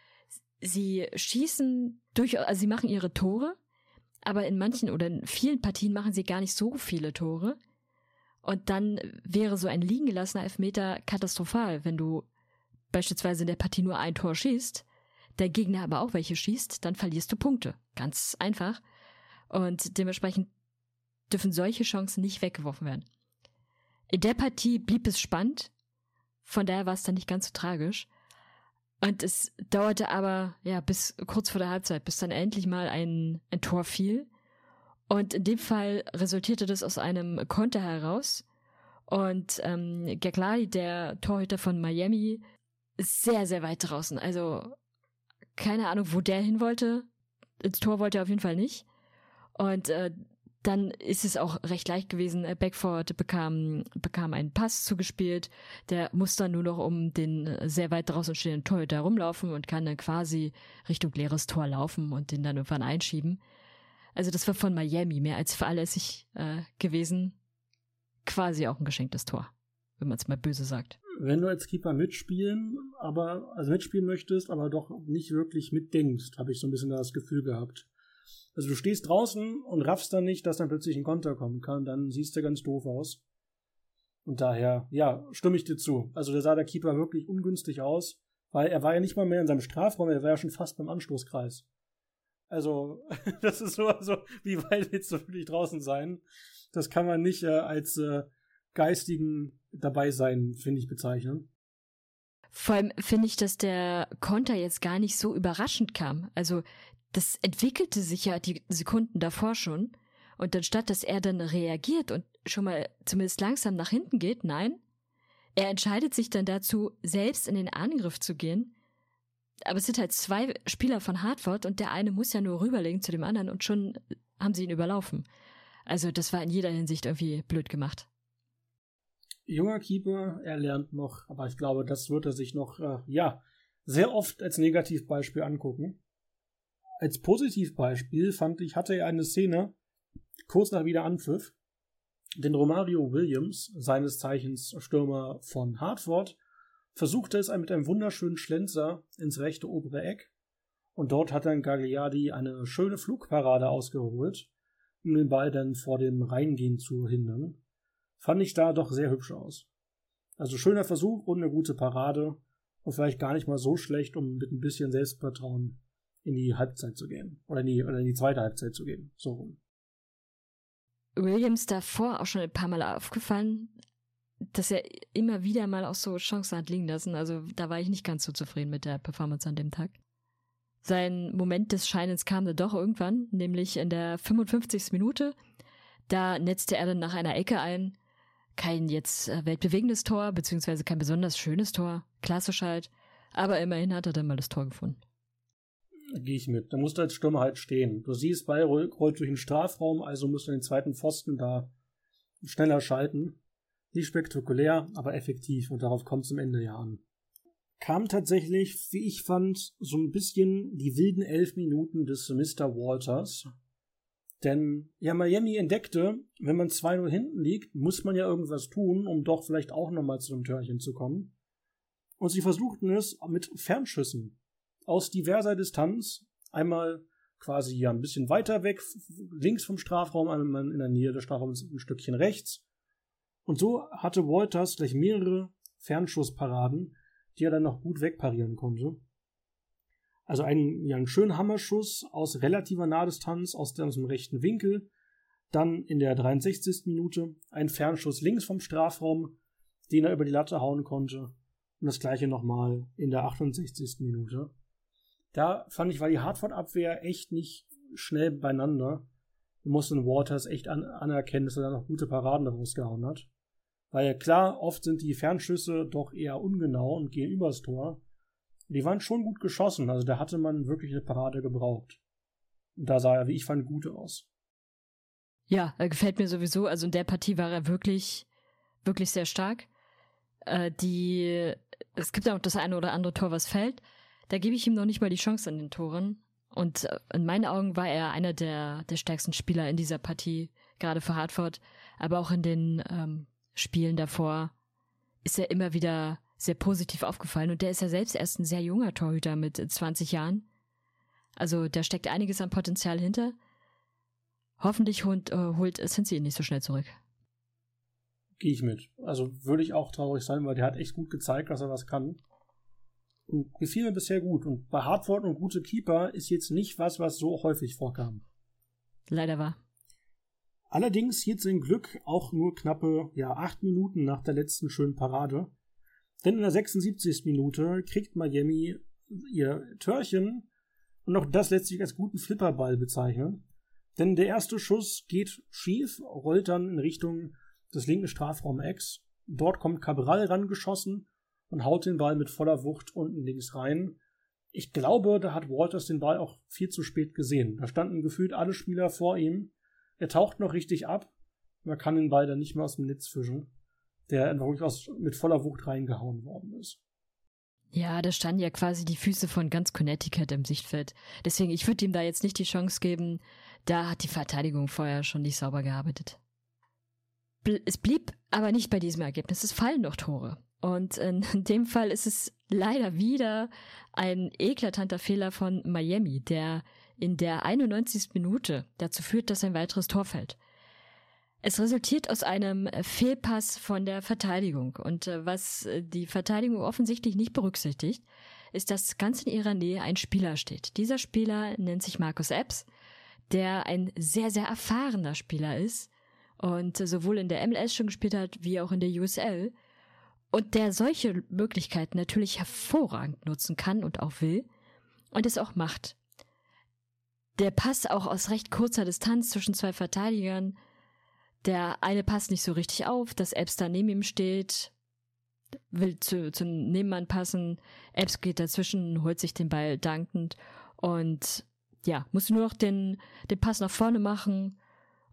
schießen also sie machen ihre Tore, aber in manchen oder in vielen Partien machen sie gar nicht so viele Tore. Und dann wäre so ein liegen gelassener Elfmeter katastrophal, wenn du beispielsweise in der Partie nur ein Tor schießt, der Gegner aber auch welche schießt, dann verlierst du Punkte. Ganz einfach. Und dementsprechend dürfen solche Chancen nicht weggeworfen werden. In der Partie blieb es spannend, von daher war es dann nicht ganz so tragisch. Und es dauerte aber ja bis kurz vor der Halbzeit, bis dann endlich mal ein Tor fiel. Und in dem Fall resultierte das aus einem Konter heraus. Und Gagladi, der Torhüter von Miami, ist sehr, sehr weit draußen. Also keine Ahnung, wo der hin wollte. Ins Tor wollte er auf jeden Fall nicht. Und dann ist es auch recht leicht gewesen. Beckford bekam einen Pass zugespielt. Der muss dann nur noch um den sehr weit draußen stehenden Torhüter rumlaufen und kann dann quasi Richtung leeres Tor laufen und den dann irgendwann einschieben. Also das war von Miami mehr als fahrlässig gewesen. Quasi auch ein geschenktes Tor, wenn man es mal böse sagt. Wenn du als Keeper mitspielen möchtest, aber doch nicht wirklich mitdenkst, habe ich so ein bisschen das Gefühl gehabt. Also du stehst draußen und raffst dann nicht, dass dann plötzlich ein Konter kommen kann, dann siehst du ganz doof aus. Und daher, ja, stimme ich dir zu. Also da sah der Keeper wirklich ungünstig aus, weil er war ja nicht mal mehr in seinem Strafraum, er war ja schon fast beim Anstoßkreis. Also, das ist so, also, wie weit willst du wirklich draußen sein? Das kann man nicht als geistigen Dabeisein, finde ich, bezeichnen. Vor allem finde ich, dass der Konter jetzt gar nicht so überraschend kam. Also, das entwickelte sich ja die Sekunden davor schon. Und anstatt, dass er dann reagiert und schon mal zumindest langsam nach hinten geht, nein, er entscheidet sich dann dazu, selbst in den Angriff zu gehen. Aber es sind halt 2 Spieler von Hartford und der eine muss ja nur rüberlegen zu dem anderen und schon haben sie ihn überlaufen. Also das war in jeder Hinsicht irgendwie blöd gemacht. Junger Keeper, er lernt noch, aber ich glaube, das wird er sich noch, sehr oft als Negativbeispiel angucken. Als Positivbeispiel fand ich, hatte er eine Szene, kurz nach Wiederanpfiff, den Romario Williams, seines Zeichens Stürmer von Hartford, versuchte es mit einem wunderschönen Schlenzer ins rechte obere Eck und dort hat dann Gagliardi eine schöne Flugparade ausgeholt, um den Ball dann vor dem Reingehen zu hindern. Fand ich da doch sehr hübsch aus. Also schöner Versuch und eine gute Parade und vielleicht gar nicht mal so schlecht, um mit ein bisschen Selbstvertrauen in die Halbzeit zu gehen. Oder in die zweite Halbzeit zu gehen. So rum. Williams davor auch schon ein paar Mal aufgefallen, dass er immer wieder mal auch so Chancen hat liegen lassen. Also da war ich nicht ganz so zufrieden mit der Performance an dem Tag. Sein Moment des Scheinens kam dann doch irgendwann, nämlich in der 55. Minute. Da netzte er dann nach einer Ecke ein. Kein jetzt weltbewegendes Tor, beziehungsweise kein besonders schönes Tor. Klassisch halt. Aber immerhin hat er dann mal das Tor gefunden. Da gehe ich mit. Da musst du als Stürmer halt stehen. Du siehst, Ball rollt durch den Strafraum, also musst du den zweiten Pfosten da schneller schalten. Nicht spektakulär, aber effektiv. Und darauf kommt es am Ende ja an. Kam tatsächlich, wie ich fand, so ein bisschen die wilden 11 Minuten des Mr. Walters. Denn ja, Miami entdeckte, wenn man 2-0 hinten liegt, muss man ja irgendwas tun, um doch vielleicht auch nochmal zu einem Törchen zu kommen. Und sie versuchten es mit Fernschüssen aus diverser Distanz. Einmal quasi ja ein bisschen weiter weg, links vom Strafraum, einmal in der Nähe des Strafraums ein Stückchen rechts. Und so hatte Walters gleich mehrere Fernschussparaden, die er dann noch gut wegparieren konnte. Also einen schönen Hammerschuss aus relativer Nahdistanz aus dem rechten Winkel. Dann in der 63. Minute ein Fernschuss links vom Strafraum, den er über die Latte hauen konnte. Und das gleiche nochmal in der 68. Minute. Da fand ich, war die Hartford-Abwehr echt nicht schnell beieinander. Wir mussten Walters echt anerkennen, dass er da noch gute Paraden rausgehauen hat. Weil klar, oft sind die Fernschüsse doch eher ungenau und gehen übers Tor. Die waren schon gut geschossen, also da hatte man wirklich eine Parade gebraucht. Und da sah er, wie ich fand, gut aus. Ja, er gefällt mir sowieso. Also in der Partie war er wirklich, wirklich sehr stark. Es gibt ja auch das eine oder andere Tor, was fällt. Da gebe ich ihm noch nicht mal die Chance an den Toren. Und in meinen Augen war er einer der stärksten Spieler in dieser Partie, gerade für Hartford. Aber auch in den Spielen davor ist er immer wieder sehr positiv aufgefallen. Und der ist ja selbst erst ein sehr junger Torhüter mit 20 Jahren. Also da steckt einiges an Potenzial hinter. Hoffentlich holt Cincy ihn nicht so schnell zurück. Gehe ich mit. Also würde ich auch traurig sein, weil der hat echt gut gezeigt, dass er was kann. Und gefiel mir bisher gut. Und bei Hartford und gute Keeper ist jetzt nicht was so häufig vorkam. Leider wahr. Allerdings hielt sein Glück auch nur knappe 8 Minuten nach der letzten schönen Parade. Denn in der 76. Minute kriegt Miami ihr Törchen und auch das lässt sich als guten Flipperball bezeichnen. Denn der erste Schuss geht schief, rollt dann in Richtung des linken Strafraum-Ecks. Dort kommt Cabral rangeschossen und haut den Ball mit voller Wucht unten links rein. Ich glaube, da hat Walters den Ball auch viel zu spät gesehen. Da standen gefühlt alle Spieler vor ihm. Er taucht noch richtig ab. Man kann den Ball dann nicht mehr aus dem Netz fischen, der einfach wirklich mit voller Wucht reingehauen worden ist. Ja, da standen ja quasi die Füße von ganz Connecticut im Sichtfeld. Deswegen, ich würde ihm da jetzt nicht die Chance geben. Da hat die Verteidigung vorher schon nicht sauber gearbeitet. Es blieb aber nicht bei diesem Ergebnis. Es fallen noch Tore. Und in dem Fall ist es leider wieder ein eklatanter Fehler von Miami, der in der 91. Minute dazu führt, dass ein weiteres Tor fällt. Es resultiert aus einem Fehlpass von der Verteidigung. Und was die Verteidigung offensichtlich nicht berücksichtigt, ist, dass ganz in ihrer Nähe ein Spieler steht. Dieser Spieler nennt sich Marcus Epps, der ein sehr, sehr erfahrener Spieler ist und sowohl in der MLS schon gespielt hat, wie auch in der USL. Und der solche Möglichkeiten natürlich hervorragend nutzen kann und auch will und es auch macht. Der Pass auch aus recht kurzer Distanz zwischen zwei Verteidigern. Der eine passt nicht so richtig auf, dass Epps da neben ihm steht, will zum Nebenmann passen. Epps geht dazwischen, holt sich den Ball dankend und ja, muss nur noch den Pass nach vorne machen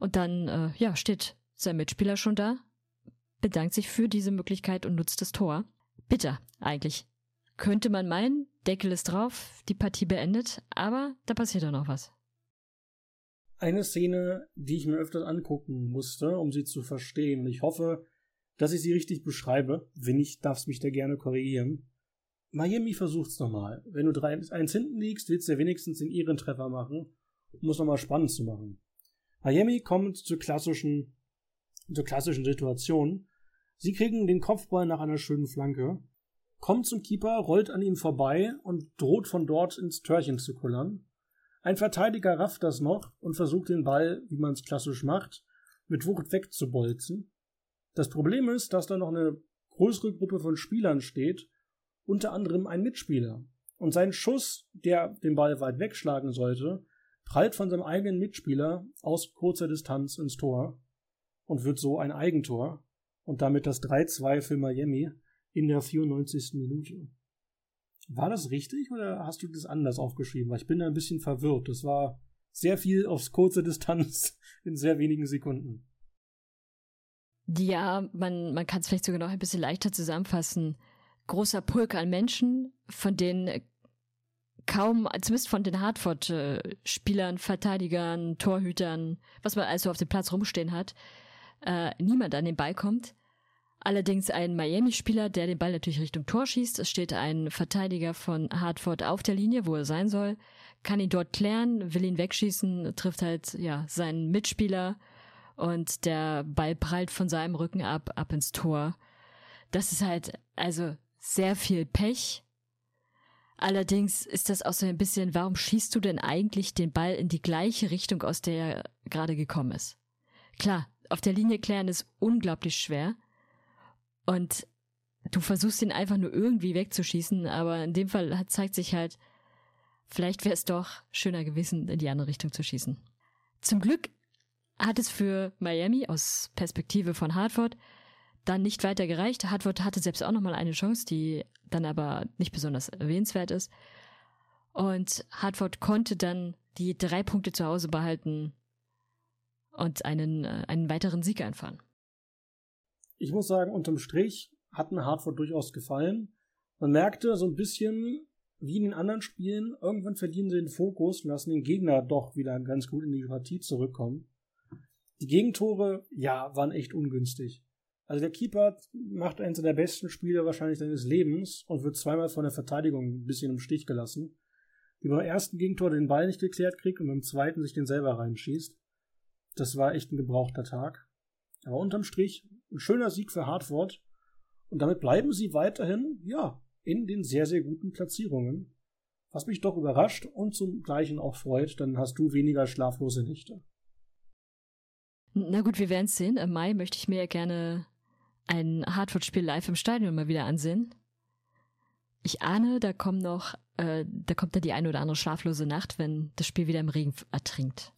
Und dann, steht sein Mitspieler schon da, bedankt sich für diese Möglichkeit und nutzt das Tor. Bitter, eigentlich. Könnte man meinen, Deckel ist drauf, die Partie beendet, aber da passiert doch noch was. Eine Szene, die ich mir öfters angucken musste, um sie zu verstehen. Ich hoffe, dass ich sie richtig beschreibe. Wenn nicht, darfst du mich da gerne korrigieren. Miami versucht's nochmal. Wenn du 3-1 hinten liegst, willst du ja wenigstens den Ehrentreffer machen, um es nochmal spannend zu machen. Miami kommt zur klassischen Situation. Sie kriegen den Kopfball nach einer schönen Flanke, kommt zum Keeper, rollt an ihm vorbei und droht von dort ins Törchen zu kullern. Ein Verteidiger rafft das noch und versucht den Ball, wie man es klassisch macht, mit Wucht wegzubolzen. Das Problem ist, dass da noch eine größere Gruppe von Spielern steht, unter anderem ein Mitspieler. Und sein Schuss, der den Ball weit wegschlagen sollte, prallt von seinem eigenen Mitspieler aus kurzer Distanz ins Tor und wird so ein Eigentor und damit das 3-2 für Miami in der 94. Minute. War das richtig oder hast du das anders aufgeschrieben? Weil ich bin da ein bisschen verwirrt. Das war sehr viel auf kurze Distanz in sehr wenigen Sekunden. Ja, man kann es vielleicht sogar noch ein bisschen leichter zusammenfassen. Großer Pulk an Menschen, von denen kaum, zumindest von den Hartford-Spielern, Verteidigern, Torhütern, was man also auf dem Platz rumstehen hat, niemand an den Ball kommt. Allerdings ein Miami-Spieler, der den Ball natürlich Richtung Tor schießt. Es steht ein Verteidiger von Hartford auf der Linie, wo er sein soll, kann ihn dort klären, will ihn wegschießen, trifft halt seinen Mitspieler und der Ball prallt von seinem Rücken ab ins Tor. Das ist halt also sehr viel Pech. Allerdings ist das auch so ein bisschen, warum schießt du denn eigentlich den Ball in die gleiche Richtung, aus der er gerade gekommen ist? Klar, auf der Linie klären ist unglaublich schwer. Und du versuchst ihn einfach nur irgendwie wegzuschießen, aber in dem Fall zeigt sich halt, vielleicht wäre es doch schöner gewesen, in die andere Richtung zu schießen. Zum Glück hat es für Miami aus Perspektive von Hartford dann nicht weiter gereicht. Hartford hatte selbst auch nochmal eine Chance, die dann aber nicht besonders erwähnenswert ist. Und Hartford konnte dann die 3 Punkte zu Hause behalten und einen weiteren Sieg einfahren. Ich muss sagen, unterm Strich hat mir Hartford durchaus gefallen. Man merkte so ein bisschen, wie in den anderen Spielen, irgendwann verlieren sie den Fokus und lassen den Gegner doch wieder ganz gut in die Partie zurückkommen. Die Gegentore, waren echt ungünstig. Also der Keeper macht eines der besten Spiele wahrscheinlich seines Lebens und wird zweimal von der Verteidigung ein bisschen im Stich gelassen. Wie beim ersten Gegentor den Ball nicht geklärt kriegt und beim zweiten sich den selber reinschießt. Das war echt ein gebrauchter Tag. Aber unterm Strich ein schöner Sieg für Hartford. Und damit bleiben sie weiterhin, in den sehr, sehr guten Platzierungen. Was mich doch überrascht und zum Gleichen auch freut, dann hast du weniger schlaflose Nächte. Na gut, wir werden es sehen. Im Mai möchte ich mir gerne ein Hartford-Spiel live im Stadion mal wieder ansehen. Ich ahne, da kommt da die eine oder andere schlaflose Nacht, wenn das Spiel wieder im Regen ertrinkt.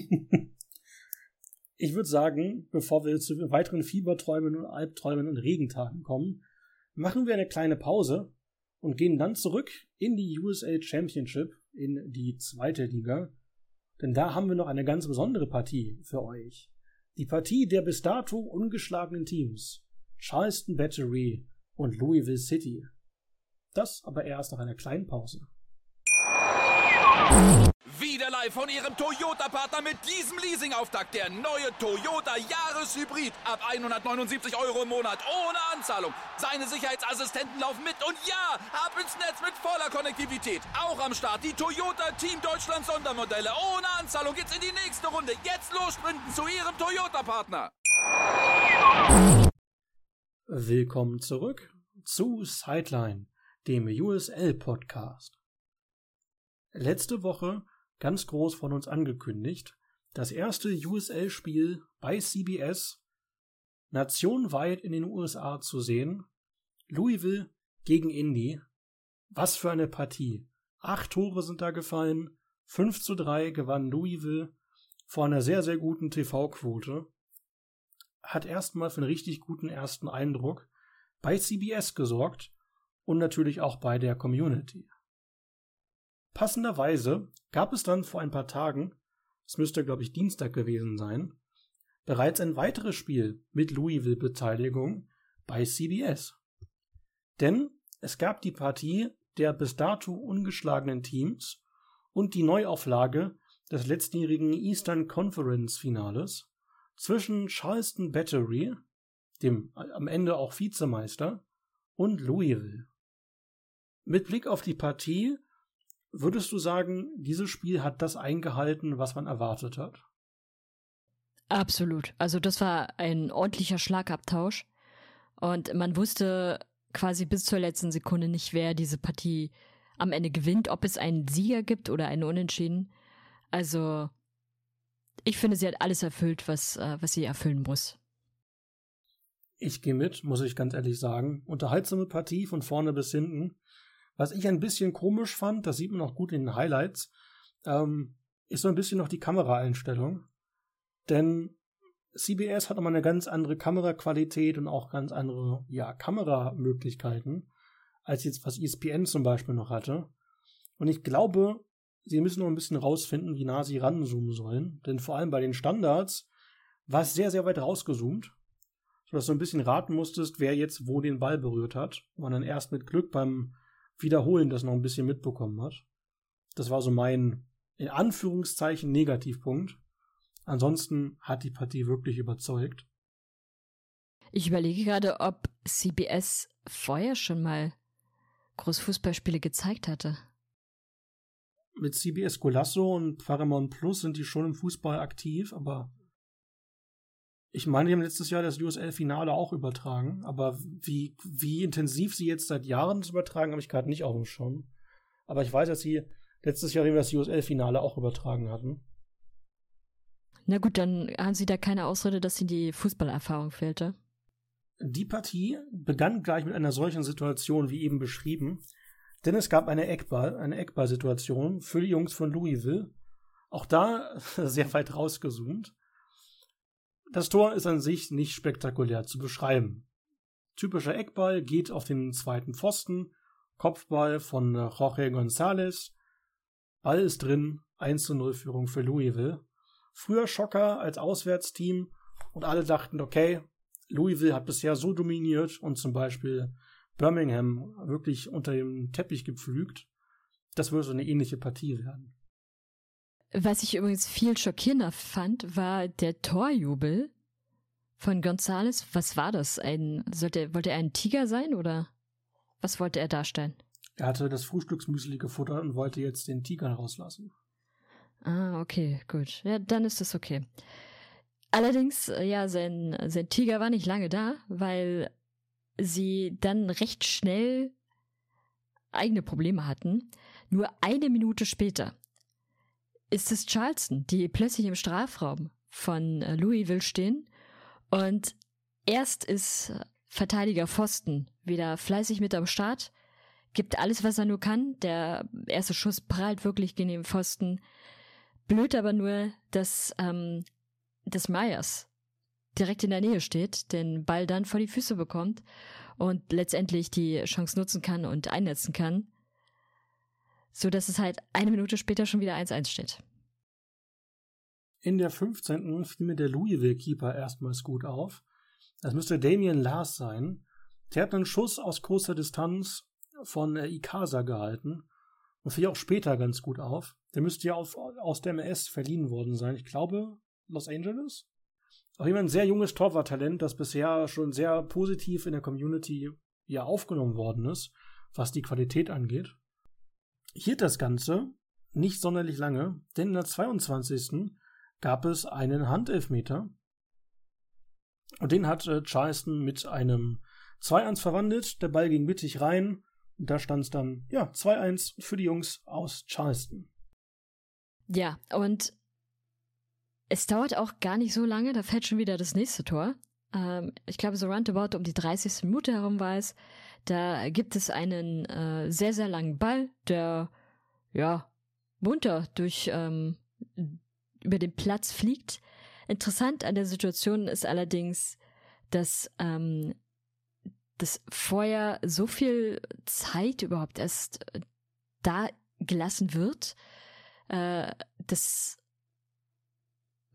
Ich würde sagen, bevor wir zu weiteren Fieberträumen und Albträumen und Regentagen kommen, machen wir eine kleine Pause und gehen dann zurück in die USL Championship, in die 2. Liga. Denn da haben wir noch eine ganz besondere Partie für euch. Die Partie der bis dato ungeschlagenen Teams. Charleston Battery und Louisville City. Das aber erst nach einer kleinen Pause. Wieder live von Ihrem Toyota-Partner mit diesem Leasing-Auftakt. Der neue Toyota Jahreshybrid. Ab 179 € im Monat. Ohne Anzahlung. Seine Sicherheitsassistenten laufen mit. Und ja, ab ins Netz mit voller Konnektivität. Auch am Start die Toyota Team Deutschland Sondermodelle. Ohne Anzahlung geht's in die nächste Runde. Jetzt los sprinten zu Ihrem Toyota-Partner. Willkommen zurück zu Sideline, dem USL-Podcast. Letzte Woche ganz groß von uns angekündigt, das erste USL-Spiel bei CBS nationweit in den USA zu sehen. Louisville gegen Indy. Was für eine Partie. 8 Tore sind da gefallen, 5:3 gewann Louisville vor einer sehr, sehr guten TV-Quote. Hat erstmal für einen richtig guten ersten Eindruck bei CBS gesorgt und natürlich auch bei der Community. Passenderweise gab es dann vor ein paar Tagen, es müsste glaube ich Dienstag gewesen sein, bereits ein weiteres Spiel mit Louisville-Beteiligung bei CBS. Denn es gab die Partie der bis dato ungeschlagenen Teams und die Neuauflage des letztjährigen Eastern Conference Finales zwischen Charleston Battery, dem am Ende auch Vizemeister, und Louisville. Mit Blick auf die Partie würdest du sagen, dieses Spiel hat das eingehalten, was man erwartet hat? Absolut. Also das war ein ordentlicher Schlagabtausch und man wusste quasi bis zur letzten Sekunde nicht, wer diese Partie am Ende gewinnt, ob es einen Sieger gibt oder einen Unentschieden. Also ich finde, sie hat alles erfüllt, was sie erfüllen muss. Ich gehe mit, muss ich ganz ehrlich sagen. Unterhaltsame Partie von vorne bis hinten. Was ich ein bisschen komisch fand, das sieht man auch gut in den Highlights, ist so ein bisschen noch die Kameraeinstellung. Denn CBS hat nochmal eine ganz andere Kameraqualität und auch ganz andere Kameramöglichkeiten, als jetzt was ESPN zum Beispiel noch hatte. Und ich glaube, sie müssen noch ein bisschen rausfinden, wie nah sie ranzoomen sollen. Denn vor allem bei den Standards war es sehr, sehr weit rausgezoomt, sodass du ein bisschen raten musstest, wer jetzt wo den Ball berührt hat. Und man dann erst mit Glück beim Wiederholen das noch ein bisschen mitbekommen hat. Das war so mein, in Anführungszeichen, Negativpunkt. Ansonsten hat die Partie wirklich überzeugt. Ich überlege gerade, ob CBS vorher schon mal Großfußballspiele gezeigt hatte. Mit CBS Golasso und Paramount Plus sind die schon im Fußball aktiv, aber ich meine, die haben letztes Jahr das USL-Finale auch übertragen, aber wie intensiv sie jetzt seit Jahren das übertragen, habe ich gerade nicht auf dem Schirm. Aber ich weiß, dass sie letztes Jahr eben das USL-Finale auch übertragen hatten. Na gut, dann haben sie da keine Ausrede, dass ihnen die Fußballerfahrung fehlte. Die Partie begann gleich mit einer solchen Situation, wie eben beschrieben, denn es gab eine Eckball-Situation für die Jungs von Louisville. Auch da sehr weit rausgezoomt. Das Tor ist an sich nicht spektakulär zu beschreiben. Typischer Eckball geht auf den zweiten Pfosten, Kopfball von Jorge González, Ball ist drin, 1:0 Führung für Louisville. Früher Schocker als Auswärtsteam und alle dachten, okay, Louisville hat bisher so dominiert und zum Beispiel Birmingham wirklich unter dem Teppich gepflügt, das würde so eine ähnliche Partie werden. Was ich übrigens viel schockierender fand, war der Torjubel von González. Was war das? Wollte er ein Tiger sein oder was wollte er darstellen? Er hatte das Frühstücksmüsli gefuttert und wollte jetzt den Tiger rauslassen. Ah, okay, gut. Ja, dann ist das okay. Allerdings, ja, sein Tiger war nicht lange da, weil sie dann recht schnell eigene Probleme hatten. Nur eine Minute später ist es Charleston, die plötzlich im Strafraum von Louisville stehen und erst ist Verteidiger Pfosten wieder fleißig mit am Start, gibt alles, was er nur kann. Der erste Schuss prallt wirklich gegen den Pfosten. Blöd aber nur, dass Myers direkt in der Nähe steht, den Ball dann vor die Füße bekommt und letztendlich die Chance nutzen kann und einnetzen kann, so dass es halt eine Minute später schon wieder 1:1 steht. In der 15. fiel mir der Louisville-Keeper erstmals gut auf. Das müsste Damien Lars sein. Der hat einen Schuss aus kurzer Distanz von Ikasa gehalten und fiel auch später ganz gut auf. Der müsste ja aus der MLS verliehen worden sein. Ich glaube, Los Angeles? Auch jemand ein sehr junges Torwarttalent, das bisher schon sehr positiv in der Community aufgenommen worden ist, was die Qualität angeht. Hielt das Ganze nicht sonderlich lange, denn in der 22. gab es einen Handelfmeter. Und den hat Charleston mit einem 2:1 verwandelt. Der Ball ging mittig rein. Und da stand es dann 2:1 für die Jungs aus Charleston. Ja, und es dauert auch gar nicht so lange, da fällt schon wieder das nächste Tor. Ich glaube, so roundabout um die 30. Minute herum war es. Da gibt es einen sehr, sehr langen Ball, der munter über den Platz fliegt. Interessant an der Situation ist allerdings, dass vorher so viel Zeit überhaupt erst da gelassen wird, dass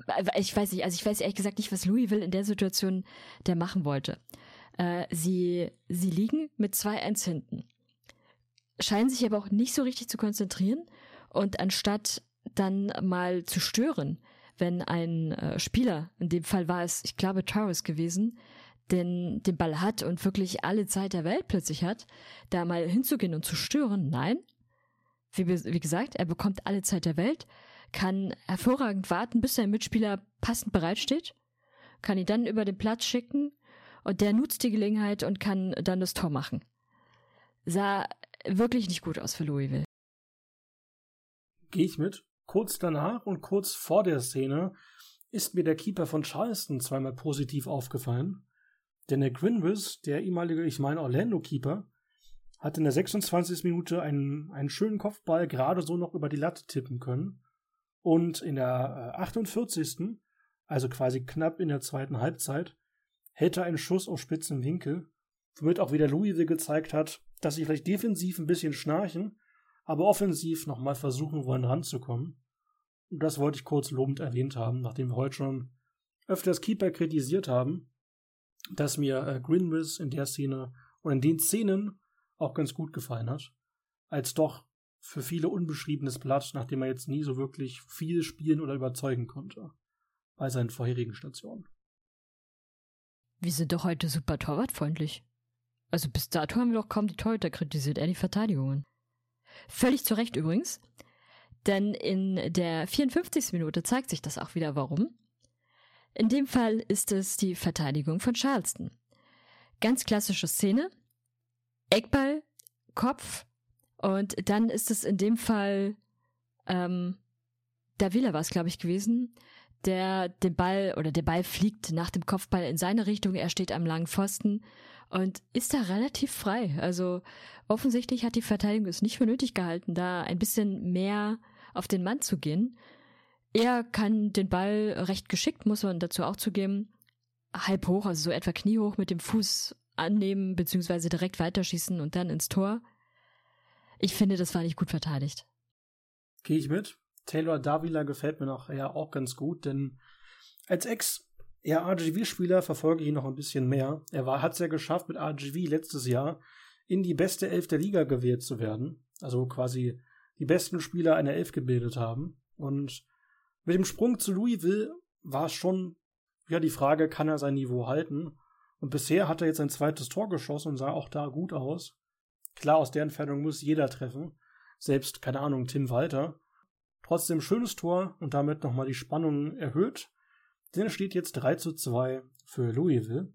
ich weiß nicht, also ich weiß ehrlich gesagt nicht, was Louisville in der Situation der machen wollte. Sie liegen mit 2-1 hinten, scheinen sich aber auch nicht so richtig zu konzentrieren und anstatt dann mal zu stören, wenn ein Spieler, in dem Fall war es, ich glaube, Torres gewesen, den Ball hat und wirklich alle Zeit der Welt plötzlich hat, da mal hinzugehen und zu stören, nein. Wie gesagt, er bekommt alle Zeit der Welt, kann hervorragend warten, bis sein Mitspieler passend bereitsteht, kann ihn dann über den Platz schicken und der nutzt die Gelegenheit und kann dann das Tor machen. Sah wirklich nicht gut aus für Louisville. Gehe ich mit. Kurz danach und kurz vor der Szene ist mir der Keeper von Charleston zweimal positiv aufgefallen. Denn der Grinvis, der ehemalige, ich meine Orlando-Keeper, hat in der 26. Minute einen schönen Kopfball gerade so noch über die Latte tippen können. Und in der 48., also quasi knapp in der zweiten Halbzeit, hält er einen Schuss auf spitzen Winkel, womit auch wieder Louisville gezeigt hat, dass sie vielleicht defensiv ein bisschen schnarchen, aber offensiv nochmal versuchen wollen ranzukommen. Und das wollte ich kurz lobend erwähnt haben, nachdem wir heute schon öfters Keeper kritisiert haben, dass mir Grinvis in der Szene und in den Szenen auch ganz gut gefallen hat, als doch für viele unbeschriebenes Blatt, nachdem er jetzt nie so wirklich viel spielen oder überzeugen konnte bei seinen vorherigen Stationen. Wir sind doch heute super torwartfreundlich. Also bis dato haben wir doch kaum die Torhüter kritisiert, eher die Verteidigungen. Völlig zu Recht übrigens, denn in der 54. Minute zeigt sich das auch wieder, warum. In dem Fall ist es die Verteidigung von Charleston. Ganz klassische Szene, Eckball, Kopf und dann ist es in dem Fall Davila war es, glaube ich, gewesen, der Ball fliegt nach dem Kopfball in seine Richtung, er steht am langen Pfosten und ist da relativ frei. Also offensichtlich hat die Verteidigung es nicht für nötig gehalten, da ein bisschen mehr auf den Mann zu gehen. Er kann den Ball recht geschickt, muss man dazu auch zugeben, halb hoch, also so etwa kniehoch mit dem Fuß annehmen, beziehungsweise direkt weiterschießen und dann ins Tor. Ich finde, das war nicht gut verteidigt. Gehe ich mit. Taylor Davila gefällt mir nachher auch ganz gut, denn als Ex-RGV-Spieler verfolge ich ihn noch ein bisschen mehr. Er hat es ja geschafft, mit RGV letztes Jahr in die beste Elf der Liga gewählt zu werden. Also quasi die besten Spieler einer Elf gebildet haben. Und mit dem Sprung zu Louisville war es schon die Frage, kann er sein Niveau halten? Und bisher hat er jetzt sein zweites Tor geschossen und sah auch da gut aus. Klar, aus der Entfernung muss jeder treffen. Selbst, keine Ahnung, Tim Walter. Trotzdem schönes Tor und damit nochmal die Spannung erhöht. Denn es steht jetzt 3:2 für Louisville.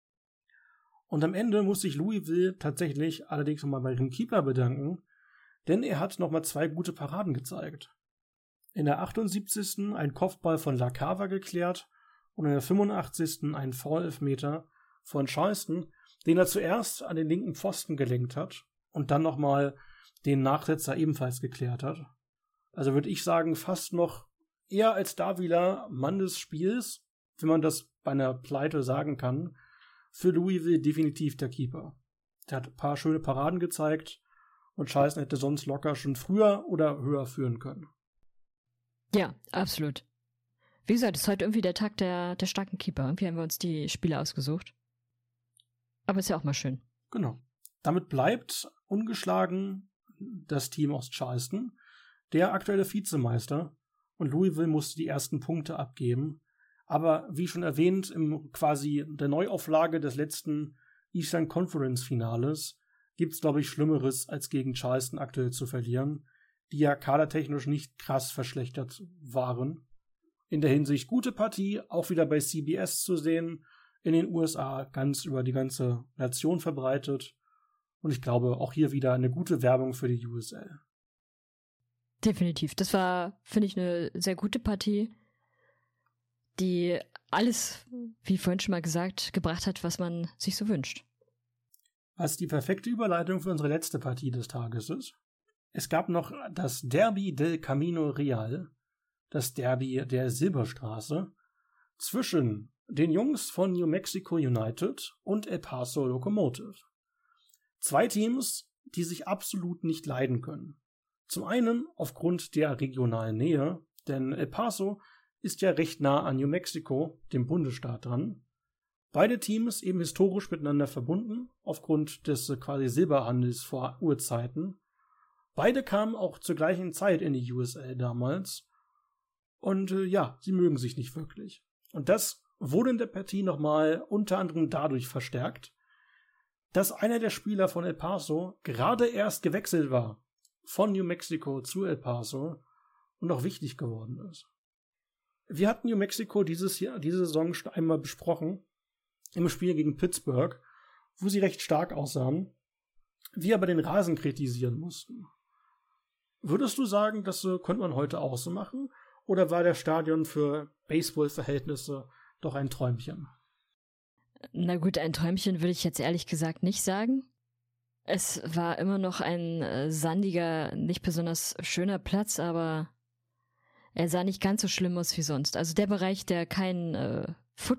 Und am Ende muss sich Louisville tatsächlich allerdings nochmal bei dem Keeper bedanken, denn er hat nochmal 2 gute Paraden gezeigt. In der 78. ein Kopfball von LaCava geklärt und in der 85. ein Foul-Elfmeter von Charleston, den er zuerst an den linken Pfosten gelenkt hat und dann nochmal den Nachsetzer ebenfalls geklärt hat. Also würde ich sagen, fast noch eher als Davila Mann des Spiels, wenn man das bei einer Pleite sagen kann, für Louisville definitiv der Keeper. Der hat ein paar schöne Paraden gezeigt und Charleston hätte sonst locker schon früher oder höher führen können. Ja, absolut. Wie gesagt, es ist heute irgendwie der Tag der starken Keeper. Irgendwie haben wir uns die Spiele ausgesucht. Aber ist ja auch mal schön. Genau. Damit bleibt ungeschlagen das Team aus Charleston, der aktuelle Vizemeister, und Louisville musste die ersten Punkte abgeben. Aber wie schon erwähnt, im quasi der Neuauflage des letzten Eastern Conference Finales gibt es, glaube ich, Schlimmeres, als gegen Charleston aktuell zu verlieren, die ja kadertechnisch nicht krass verschlechtert waren. In der Hinsicht gute Partie, auch wieder bei CBS zu sehen, in den USA ganz über die ganze Nation verbreitet. Und ich glaube, auch hier wieder eine gute Werbung für die USL. Definitiv. Das war, finde ich, eine sehr gute Partie, die alles, wie vorhin schon mal gesagt, gebracht hat, was man sich so wünscht. Was die perfekte Überleitung für unsere letzte Partie des Tages ist. Es gab noch das Derby del Camino Real, das Derby der Silberstraße, zwischen den Jungs von New Mexico United und El Paso Locomotive. 2 Teams, die sich absolut nicht leiden können. Zum einen aufgrund der regionalen Nähe, denn El Paso ist ja recht nah an New Mexico, dem Bundesstaat, dran. Beide Teams eben historisch miteinander verbunden, aufgrund des quasi Silberhandels vor Urzeiten. Beide kamen auch zur gleichen Zeit in die USL damals. Und sie mögen sich nicht wirklich. Und das wurde in der Partie nochmal unter anderem dadurch verstärkt, dass einer der Spieler von El Paso gerade erst gewechselt war von New Mexico zu El Paso und auch wichtig geworden ist. Wir hatten New Mexico diese Saison schon einmal besprochen, im Spiel gegen Pittsburgh, wo sie recht stark aussahen, wir aber den Rasen kritisieren mussten. Würdest du sagen, das könnte man heute auch so machen? Oder war das Stadion für Baseball-Verhältnisse doch ein Träumchen? Na gut, ein Träumchen würde ich jetzt ehrlich gesagt nicht sagen. Es war immer noch ein sandiger, nicht besonders schöner Platz, aber er sah nicht ganz so schlimm aus wie sonst. Also der Bereich, der kein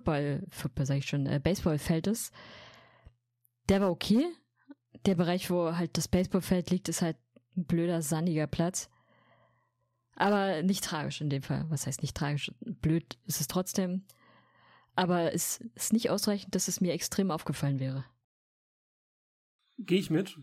Baseballfeld ist, der war okay. Der Bereich, wo halt das Baseballfeld liegt, ist halt ein blöder, sandiger Platz. Aber nicht tragisch in dem Fall. Was heißt nicht tragisch? Blöd ist es trotzdem. Aber es ist nicht ausreichend, dass es mir extrem aufgefallen wäre. Gehe ich mit.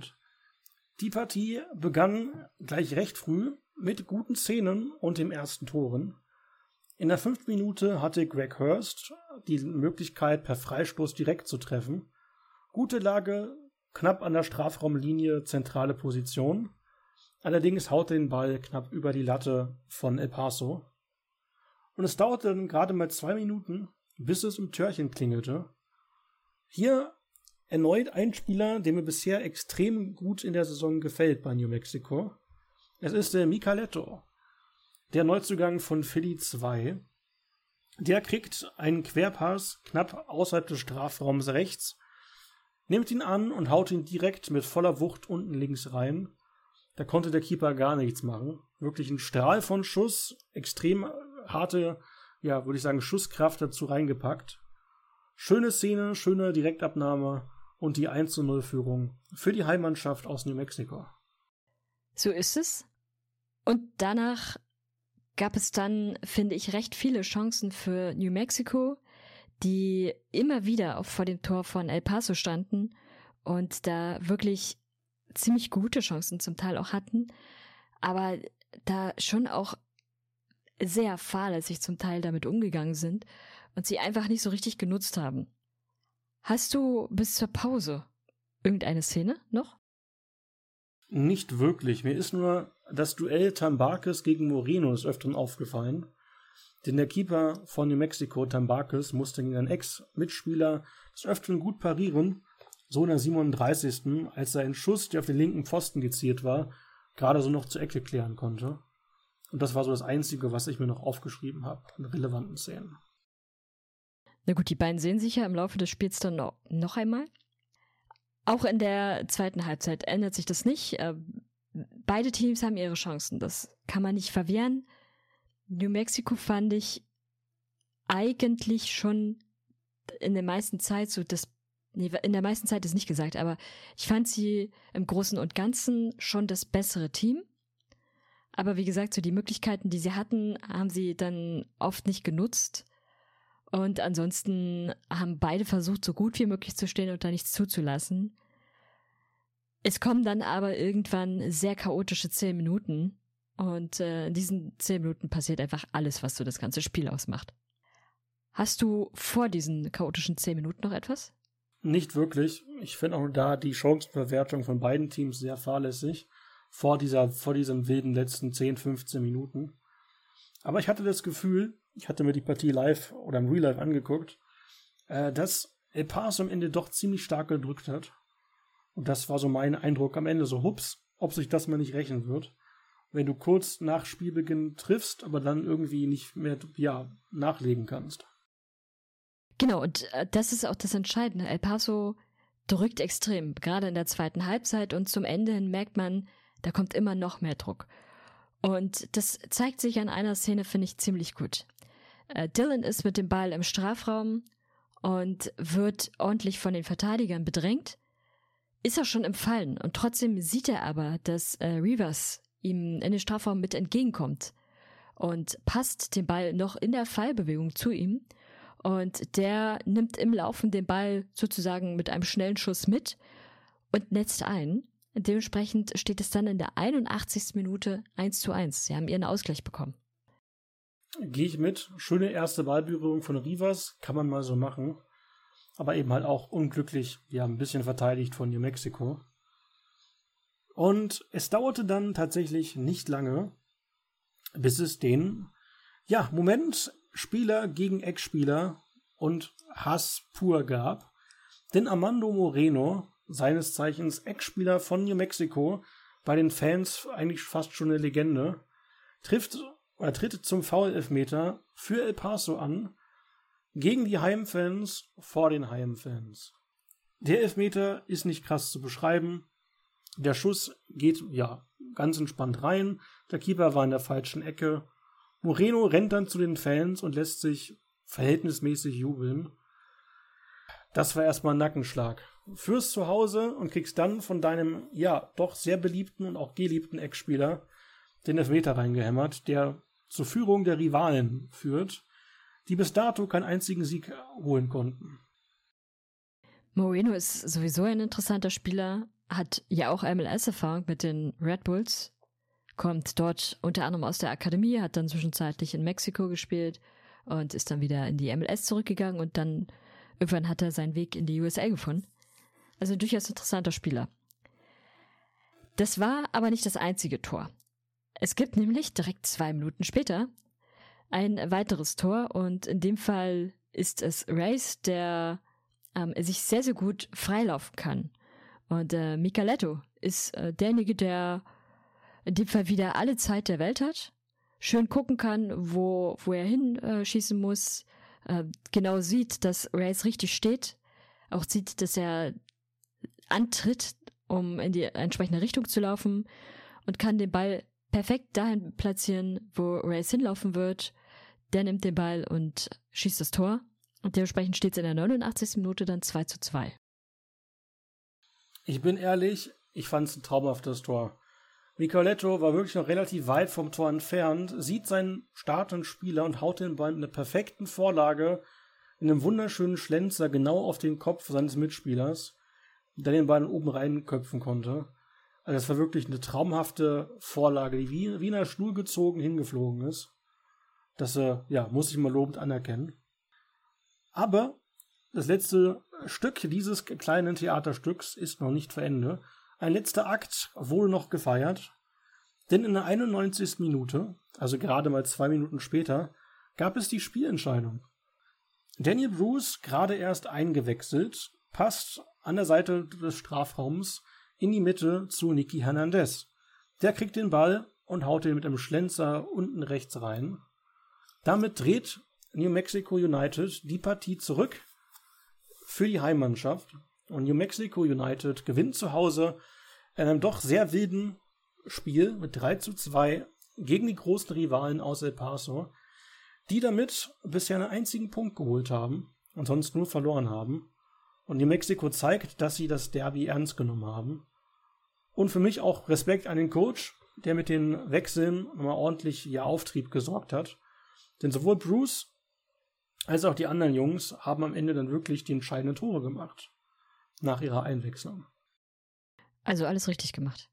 Die Partie begann gleich recht früh mit guten Szenen und dem ersten Toren. In der 5. Minute hatte Greg Hurst die Möglichkeit, per Freistoß direkt zu treffen. Gute Lage, knapp an der Strafraumlinie, zentrale Position. Allerdings haute den Ball knapp über die Latte von El Paso. Und es dauerte dann gerade mal 2 Minuten, bis es im Türchen klingelte. Hier erneut ein Spieler, der mir bisher extrem gut in der Saison gefällt bei New Mexico. Es ist der Michaletto, der Neuzugang von Philly 2. Der kriegt einen Querpass knapp außerhalb des Strafraums rechts, nimmt ihn an und haut ihn direkt mit voller Wucht unten links rein. Da konnte der Keeper gar nichts machen. Wirklich ein Strahl von Schuss, extrem harte, würde ich sagen, Schusskraft dazu reingepackt. Schöne Szene, schöne Direktabnahme und die 1:0-Führung für die Heimmannschaft aus New Mexico. So ist es. Und danach gab es dann, finde ich, recht viele Chancen für New Mexico, die immer wieder auch vor dem Tor von El Paso standen und da wirklich ziemlich gute Chancen zum Teil auch hatten, aber da schon auch sehr fahrlässig zum Teil damit umgegangen sind und sie einfach nicht so richtig genutzt haben. Hast du bis zur Pause irgendeine Szene noch? Nicht wirklich. Mir ist nur das Duell Tambakis gegen Moreno des Öfteren aufgefallen. Denn der Keeper von New Mexico, Tambakis, musste gegen einen Ex-Mitspieler des Öfteren gut parieren. So in der 37. als er einen Schuss, der auf den linken Pfosten gezielt war, gerade so noch zur Ecke klären konnte. Und das war so das Einzige, was ich mir noch aufgeschrieben habe an relevanten Szenen. Na gut, die beiden sehen sich ja im Laufe des Spiels dann noch einmal. Auch in der zweiten Halbzeit ändert sich das nicht. Beide Teams haben ihre Chancen. Das kann man nicht verwehren. New Mexico fand ich eigentlich schon in der meisten Zeit in der meisten Zeit ist nicht gesagt, aber ich fand sie im Großen und Ganzen schon das bessere Team. Aber wie gesagt, so die Möglichkeiten, die sie hatten, haben sie dann oft nicht genutzt. Und ansonsten haben beide versucht, so gut wie möglich zu stehen und da nichts zuzulassen. Es kommen dann aber irgendwann sehr chaotische 10 Minuten. Und in diesen 10 Minuten passiert einfach alles, was so das ganze Spiel ausmacht. Hast du vor diesen chaotischen 10 Minuten noch etwas? Nicht wirklich. Ich finde auch da die Chancenverwertung von beiden Teams sehr fahrlässig. Vor diesen wilden letzten 10, 15 Minuten. Aber ich hatte das Gefühl, ich hatte mir die Partie live oder im Real Life angeguckt, dass El Paso am Ende doch ziemlich stark gedrückt hat. Und das war so mein Eindruck am Ende, so hups, ob sich das mal nicht rächen wird. Wenn du kurz nach Spielbeginn triffst, aber dann irgendwie nicht mehr nachlegen kannst. Genau, und das ist auch das Entscheidende. El Paso drückt extrem, gerade in der zweiten Halbzeit, und zum Ende hin merkt man, da kommt immer noch mehr Druck. Und das zeigt sich an einer Szene, finde ich, ziemlich gut. Dylan ist mit dem Ball im Strafraum und wird ordentlich von den Verteidigern bedrängt. Ist er schon im Fallen und trotzdem sieht er aber, dass Rivas ihm in den Strafraum mit entgegenkommt. und passt den Ball noch in der Fallbewegung zu ihm. Und der nimmt im Laufen den Ball sozusagen mit einem schnellen Schuss mit und netzt ein. Dementsprechend steht es dann in der 81. Minute 1:1. Sie haben ihren Ausgleich bekommen. Gehe ich mit. Schöne erste Ballberührung von Rivas, kann man mal so machen. Aber eben halt auch unglücklich, ja, ein bisschen verteidigt von New Mexico. Und es dauerte dann tatsächlich nicht lange, bis es den, ja, Moment Spieler gegen Ex-Spieler und Hass pur gab. Denn Armando Moreno, seines Zeichens Ex-Spieler von New Mexico, bei den Fans eigentlich fast schon eine Legende, tritt zum Foul-Elfmeter für El Paso an, gegen die Heimfans, vor den Heimfans. Der Elfmeter ist nicht krass zu beschreiben. Der Schuss geht, ja, ganz entspannt rein. Der Keeper war in der falschen Ecke. Moreno rennt dann zu den Fans und lässt sich verhältnismäßig jubeln. Das war erstmal ein Nackenschlag. Führst zu Hause und kriegst dann von deinem, ja, doch sehr beliebten und auch geliebten Ex-Spieler den Elfmeter reingehämmert, der zur Führung der Rivalen führt, die bis dato keinen einzigen Sieg holen konnten. Moreno ist sowieso ein interessanter Spieler, hat ja auch MLS-Erfahrung mit den Red Bulls, kommt dort unter anderem aus der Akademie, hat dann zwischenzeitlich in Mexiko gespielt und ist dann wieder in die MLS zurückgegangen und dann irgendwann hat er seinen Weg in die USA gefunden. Also durchaus interessanter Spieler. Das war aber nicht das einzige Tor. Es gibt nämlich direkt 2 Minuten später ein weiteres Tor und in dem Fall ist es Reyes, der sich sehr, sehr gut freilaufen kann. Und Micheletto ist derjenige, der in dem Fall wieder alle Zeit der Welt hat, schön gucken kann, wo er hinschießen muss, genau sieht, dass Reyes richtig steht, auch sieht, dass er antritt, um in die entsprechende Richtung zu laufen und kann den Ball perfekt dahin platzieren, wo Reyes hinlaufen wird. Der nimmt den Ball und schießt das Tor. Und dementsprechend steht es in der 89. Minute dann 2:2. Ich bin ehrlich, ich fand es ein traumhaftes Tor. Micheletto war wirklich noch relativ weit vom Tor entfernt, sieht seinen startenden Spieler und haut den Ball mit einer perfekten Vorlage in einem wunderschönen Schlenzer genau auf den Kopf seines Mitspielers, der den Ball oben reinköpfen konnte. Also das war wirklich eine traumhafte Vorlage, die wie in einer Schnur gezogen hingeflogen ist. Das muss ich mal lobend anerkennen. Aber das letzte Stück dieses kleinen Theaterstücks ist noch nicht zu Ende. Ein letzter Akt wurde noch gefeiert, denn in der 91. Minute, also gerade mal 2 Minuten später, gab es die Spielentscheidung. Daniel Bruce, gerade erst eingewechselt, passt an der Seite des Strafraums in die Mitte zu Nicky Hernandez. Der kriegt den Ball und haut ihn mit einem Schlenzer unten rechts rein. Damit dreht New Mexico United die Partie zurück für die Heimmannschaft. Und New Mexico United gewinnt zu Hause in einem doch sehr wilden Spiel mit 3:2 gegen die großen Rivalen aus El Paso, die damit bisher einen einzigen Punkt geholt haben und sonst nur verloren haben. Und New Mexico zeigt, dass sie das Derby ernst genommen haben. Und für mich auch Respekt an den Coach, der mit den Wechseln nochmal ordentlich Auftrieb gesorgt hat. Denn sowohl Bruce als auch die anderen Jungs haben am Ende dann wirklich die entscheidenden Tore gemacht. Nach ihrer Einwechslung. Also alles richtig gemacht.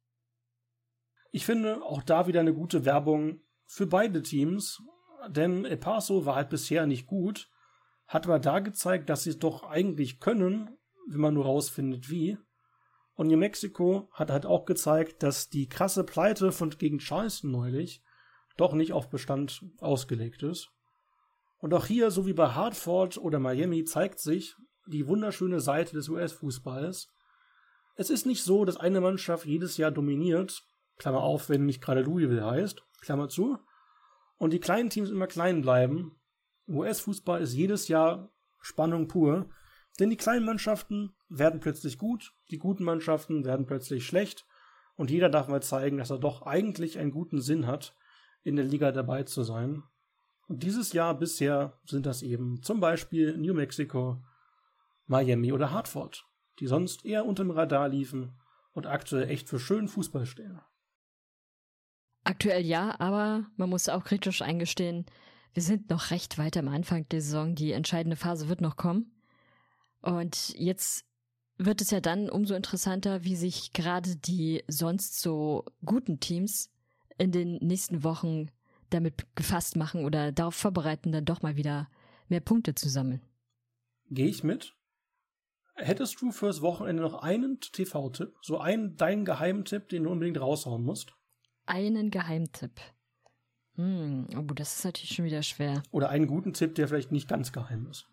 Ich finde auch da wieder eine gute Werbung für beide Teams, denn El Paso war halt bisher nicht gut, hat aber da gezeigt, dass sie es doch eigentlich können, wenn man nur rausfindet wie. Und New Mexico hat halt auch gezeigt, dass die krasse Pleite gegen Charleston neulich doch nicht auf Bestand ausgelegt ist. Und auch hier, so wie bei Hartford oder Miami, zeigt sich die wunderschöne Seite des US-Fußballs. Es ist nicht so, dass eine Mannschaft jedes Jahr dominiert, Klammer auf, wenn nicht gerade Louisville heißt, Klammer zu, und die kleinen Teams immer klein bleiben. US-Fußball ist jedes Jahr Spannung pur, denn die kleinen Mannschaften werden plötzlich gut, die guten Mannschaften werden plötzlich schlecht und jeder darf mal zeigen, dass er doch eigentlich einen guten Sinn hat, in der Liga dabei zu sein. Und dieses Jahr bisher sind das eben zum Beispiel New Mexico, Miami oder Hartford, die sonst eher unter dem Radar liefen und aktuell echt für schönen Fußball stehen. Aktuell ja, aber man muss auch kritisch eingestehen, wir sind noch recht weit am Anfang der Saison. Die entscheidende Phase wird noch kommen. Und jetzt wird es ja dann umso interessanter, wie sich gerade die sonst so guten Teams in den nächsten Wochen damit gefasst machen oder darauf vorbereiten, dann doch mal wieder mehr Punkte zu sammeln. Gehe ich mit. Hättest du fürs Wochenende noch einen TV-Tipp? So deinen Geheimtipp, den du unbedingt raushauen musst? Einen Geheimtipp. Oh, das ist natürlich schon wieder schwer. Oder einen guten Tipp, der vielleicht nicht ganz geheim ist.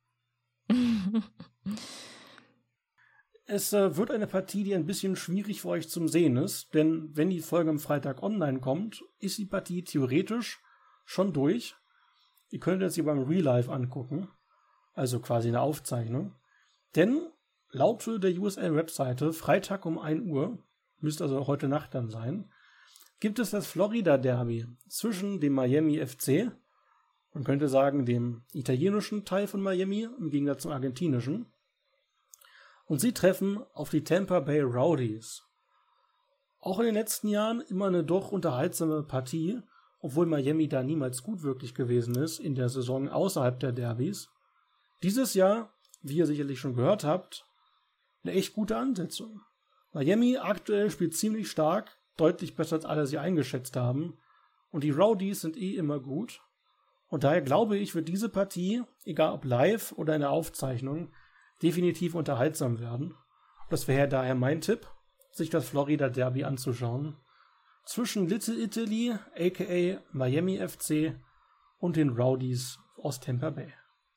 Es wird eine Partie, die ein bisschen schwierig für euch zum Sehen ist, denn wenn die Folge am Freitag online kommt, ist die Partie theoretisch schon durch. Ihr könnt sie beim Real Life angucken, also quasi eine Aufzeichnung. Denn laut der USL-Webseite, Freitag um 1 Uhr, müsste also heute Nacht dann sein, gibt es das Florida-Derby zwischen dem Miami FC, man könnte sagen dem italienischen Teil von Miami, im Gegensatz zum argentinischen, und sie treffen auf die Tampa Bay Rowdies. Auch in den letzten Jahren immer eine doch unterhaltsame Partie, obwohl Miami da niemals gut wirklich gewesen ist in der Saison außerhalb der Derbys. Dieses Jahr, wie ihr sicherlich schon gehört habt, eine echt gute Ansetzung. Miami aktuell spielt ziemlich stark, deutlich besser als alle sie eingeschätzt haben. Und die Rowdies sind immer gut. Und daher glaube ich, wird diese Partie, egal ob live oder in der Aufzeichnung, definitiv unterhaltsam werden. Das wäre daher mein Tipp, sich das Florida Derby anzuschauen. Zwischen Little Italy, aka Miami FC, und den Rowdies aus Tampa Bay.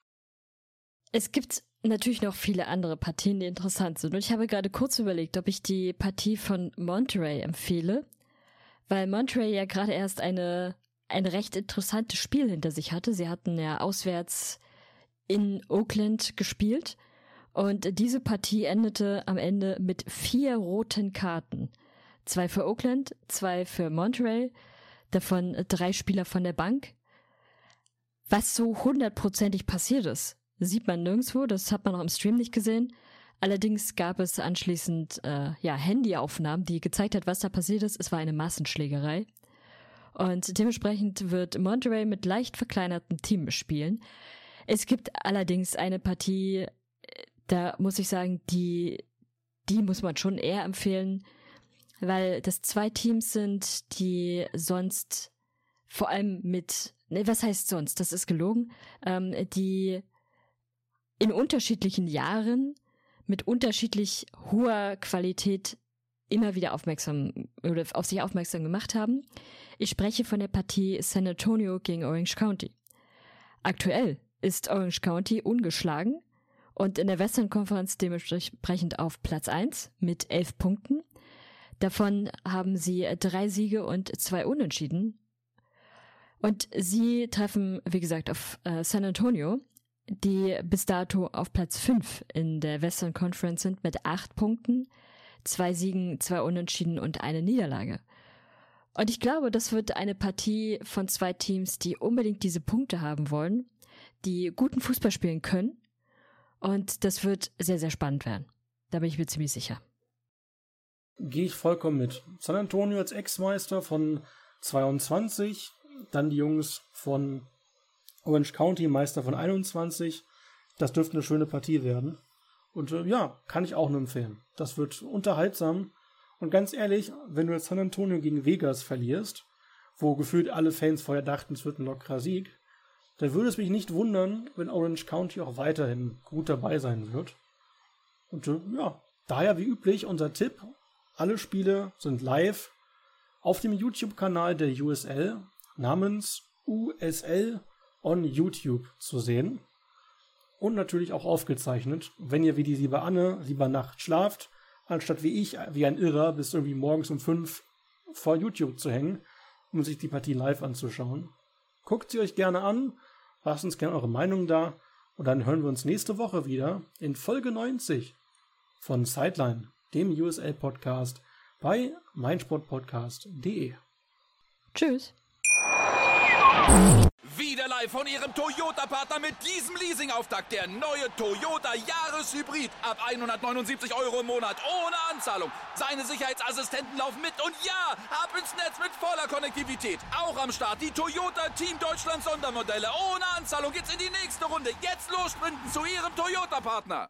Es gibt natürlich noch viele andere Partien, die interessant sind. Und ich habe gerade kurz überlegt, ob ich die Partie von Monterrey empfehle, weil Monterrey ja gerade erst ein recht interessantes Spiel hinter sich hatte. Sie hatten ja auswärts in Oakland gespielt und diese Partie endete am Ende mit 4 roten Karten. 2 für Oakland, 2 für Monterrey, davon 3 Spieler von der Bank. Was so 100%ig passiert ist, sieht man nirgendwo, das hat man auch im Stream nicht gesehen. Allerdings gab es anschließend Handyaufnahmen, die gezeigt hat, was da passiert ist. Es war eine Massenschlägerei. Und dementsprechend wird Monterrey mit leicht verkleinertem Team spielen. Es gibt allerdings eine Partie, da muss ich sagen, die muss man schon eher empfehlen, weil das 2 Teams sind, die sonst vor allem was heißt sonst? Das ist gelogen. Die in unterschiedlichen Jahren mit unterschiedlich hoher Qualität immer wieder auf sich aufmerksam gemacht haben. Ich spreche von der Partie San Antonio gegen Orange County. Aktuell ist Orange County ungeschlagen und in der Western Conference dementsprechend auf Platz 1 mit 11 Punkten. Davon haben sie 3 Siege und 2 Unentschieden. Und sie treffen, wie gesagt, auf San Antonio, die bis dato auf Platz 5 in der Western Conference sind mit 8 Punkten, 2 Siegen, 2 Unentschieden und 1 Niederlage. Und ich glaube, das wird eine Partie von 2 Teams, die unbedingt diese Punkte haben wollen, die guten Fußball spielen können. Und das wird sehr, sehr spannend werden. Da bin ich mir ziemlich sicher. Gehe ich vollkommen mit. San Antonio als Ex-Meister von 22, dann die Jungs von Orange County, Meister von 21. Das dürfte eine schöne Partie werden. Und kann ich auch nur empfehlen. Das wird unterhaltsam. Und ganz ehrlich, wenn du jetzt San Antonio gegen Vegas verlierst, wo gefühlt alle Fans vorher dachten, es wird ein lockerer Sieg, dann würde es mich nicht wundern, wenn Orange County auch weiterhin gut dabei sein wird. Und daher wie üblich unser Tipp, alle Spiele sind live auf dem YouTube-Kanal der USL namens USL on YouTube zu sehen. Und natürlich auch aufgezeichnet, wenn ihr wie die liebe Anne lieber nachts schlaft, anstatt wie ich, wie ein Irrer, bis irgendwie morgens um 5 vor YouTube zu hängen, um sich die Partie live anzuschauen. Guckt sie euch gerne an, lasst uns gerne eure Meinung da und dann hören wir uns nächste Woche wieder in Folge 90 von Sideline, dem USL-Podcast bei meinsportpodcast.de. Tschüss. Wie wieder live von Ihrem Toyota-Partner mit diesem Leasing-Auftakt. Der neue Toyota Jahreshybrid. Ab 179 € im Monat. Ohne Anzahlung. Seine Sicherheitsassistenten laufen mit. Und ja, ab ins Netz mit voller Konnektivität. Auch am Start die Toyota Team Deutschland Sondermodelle. Ohne Anzahlung geht's in die nächste Runde. Jetzt los sprinten zu Ihrem Toyota-Partner.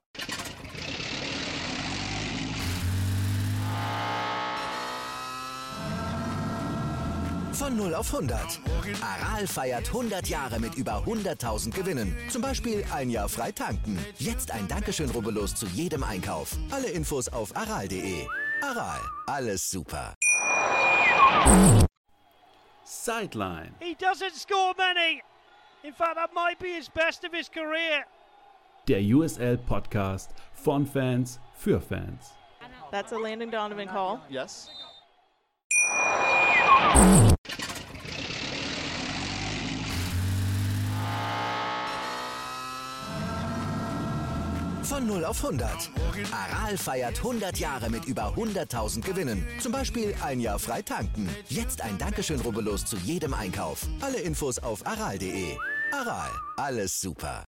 Von 0 auf 100. Aral feiert 100 Jahre mit über 100.000 Gewinnen. Zum Beispiel ein Jahr frei tanken. Jetzt ein Dankeschön, rubbellos zu jedem Einkauf. Alle Infos auf aral.de. Aral, alles super. Sideline. He doesn't score many. In fact, that might be his best of his career. Der USL-Podcast von Fans für Fans. That's a Landon Donovan call. Yes. Von 0 auf 100. Aral feiert 100 Jahre mit über 100.000 Gewinnen. Zum Beispiel ein Jahr frei tanken. Jetzt ein Dankeschön, rubbellos zu jedem Einkauf. Alle Infos auf aral.de. Aral, alles super.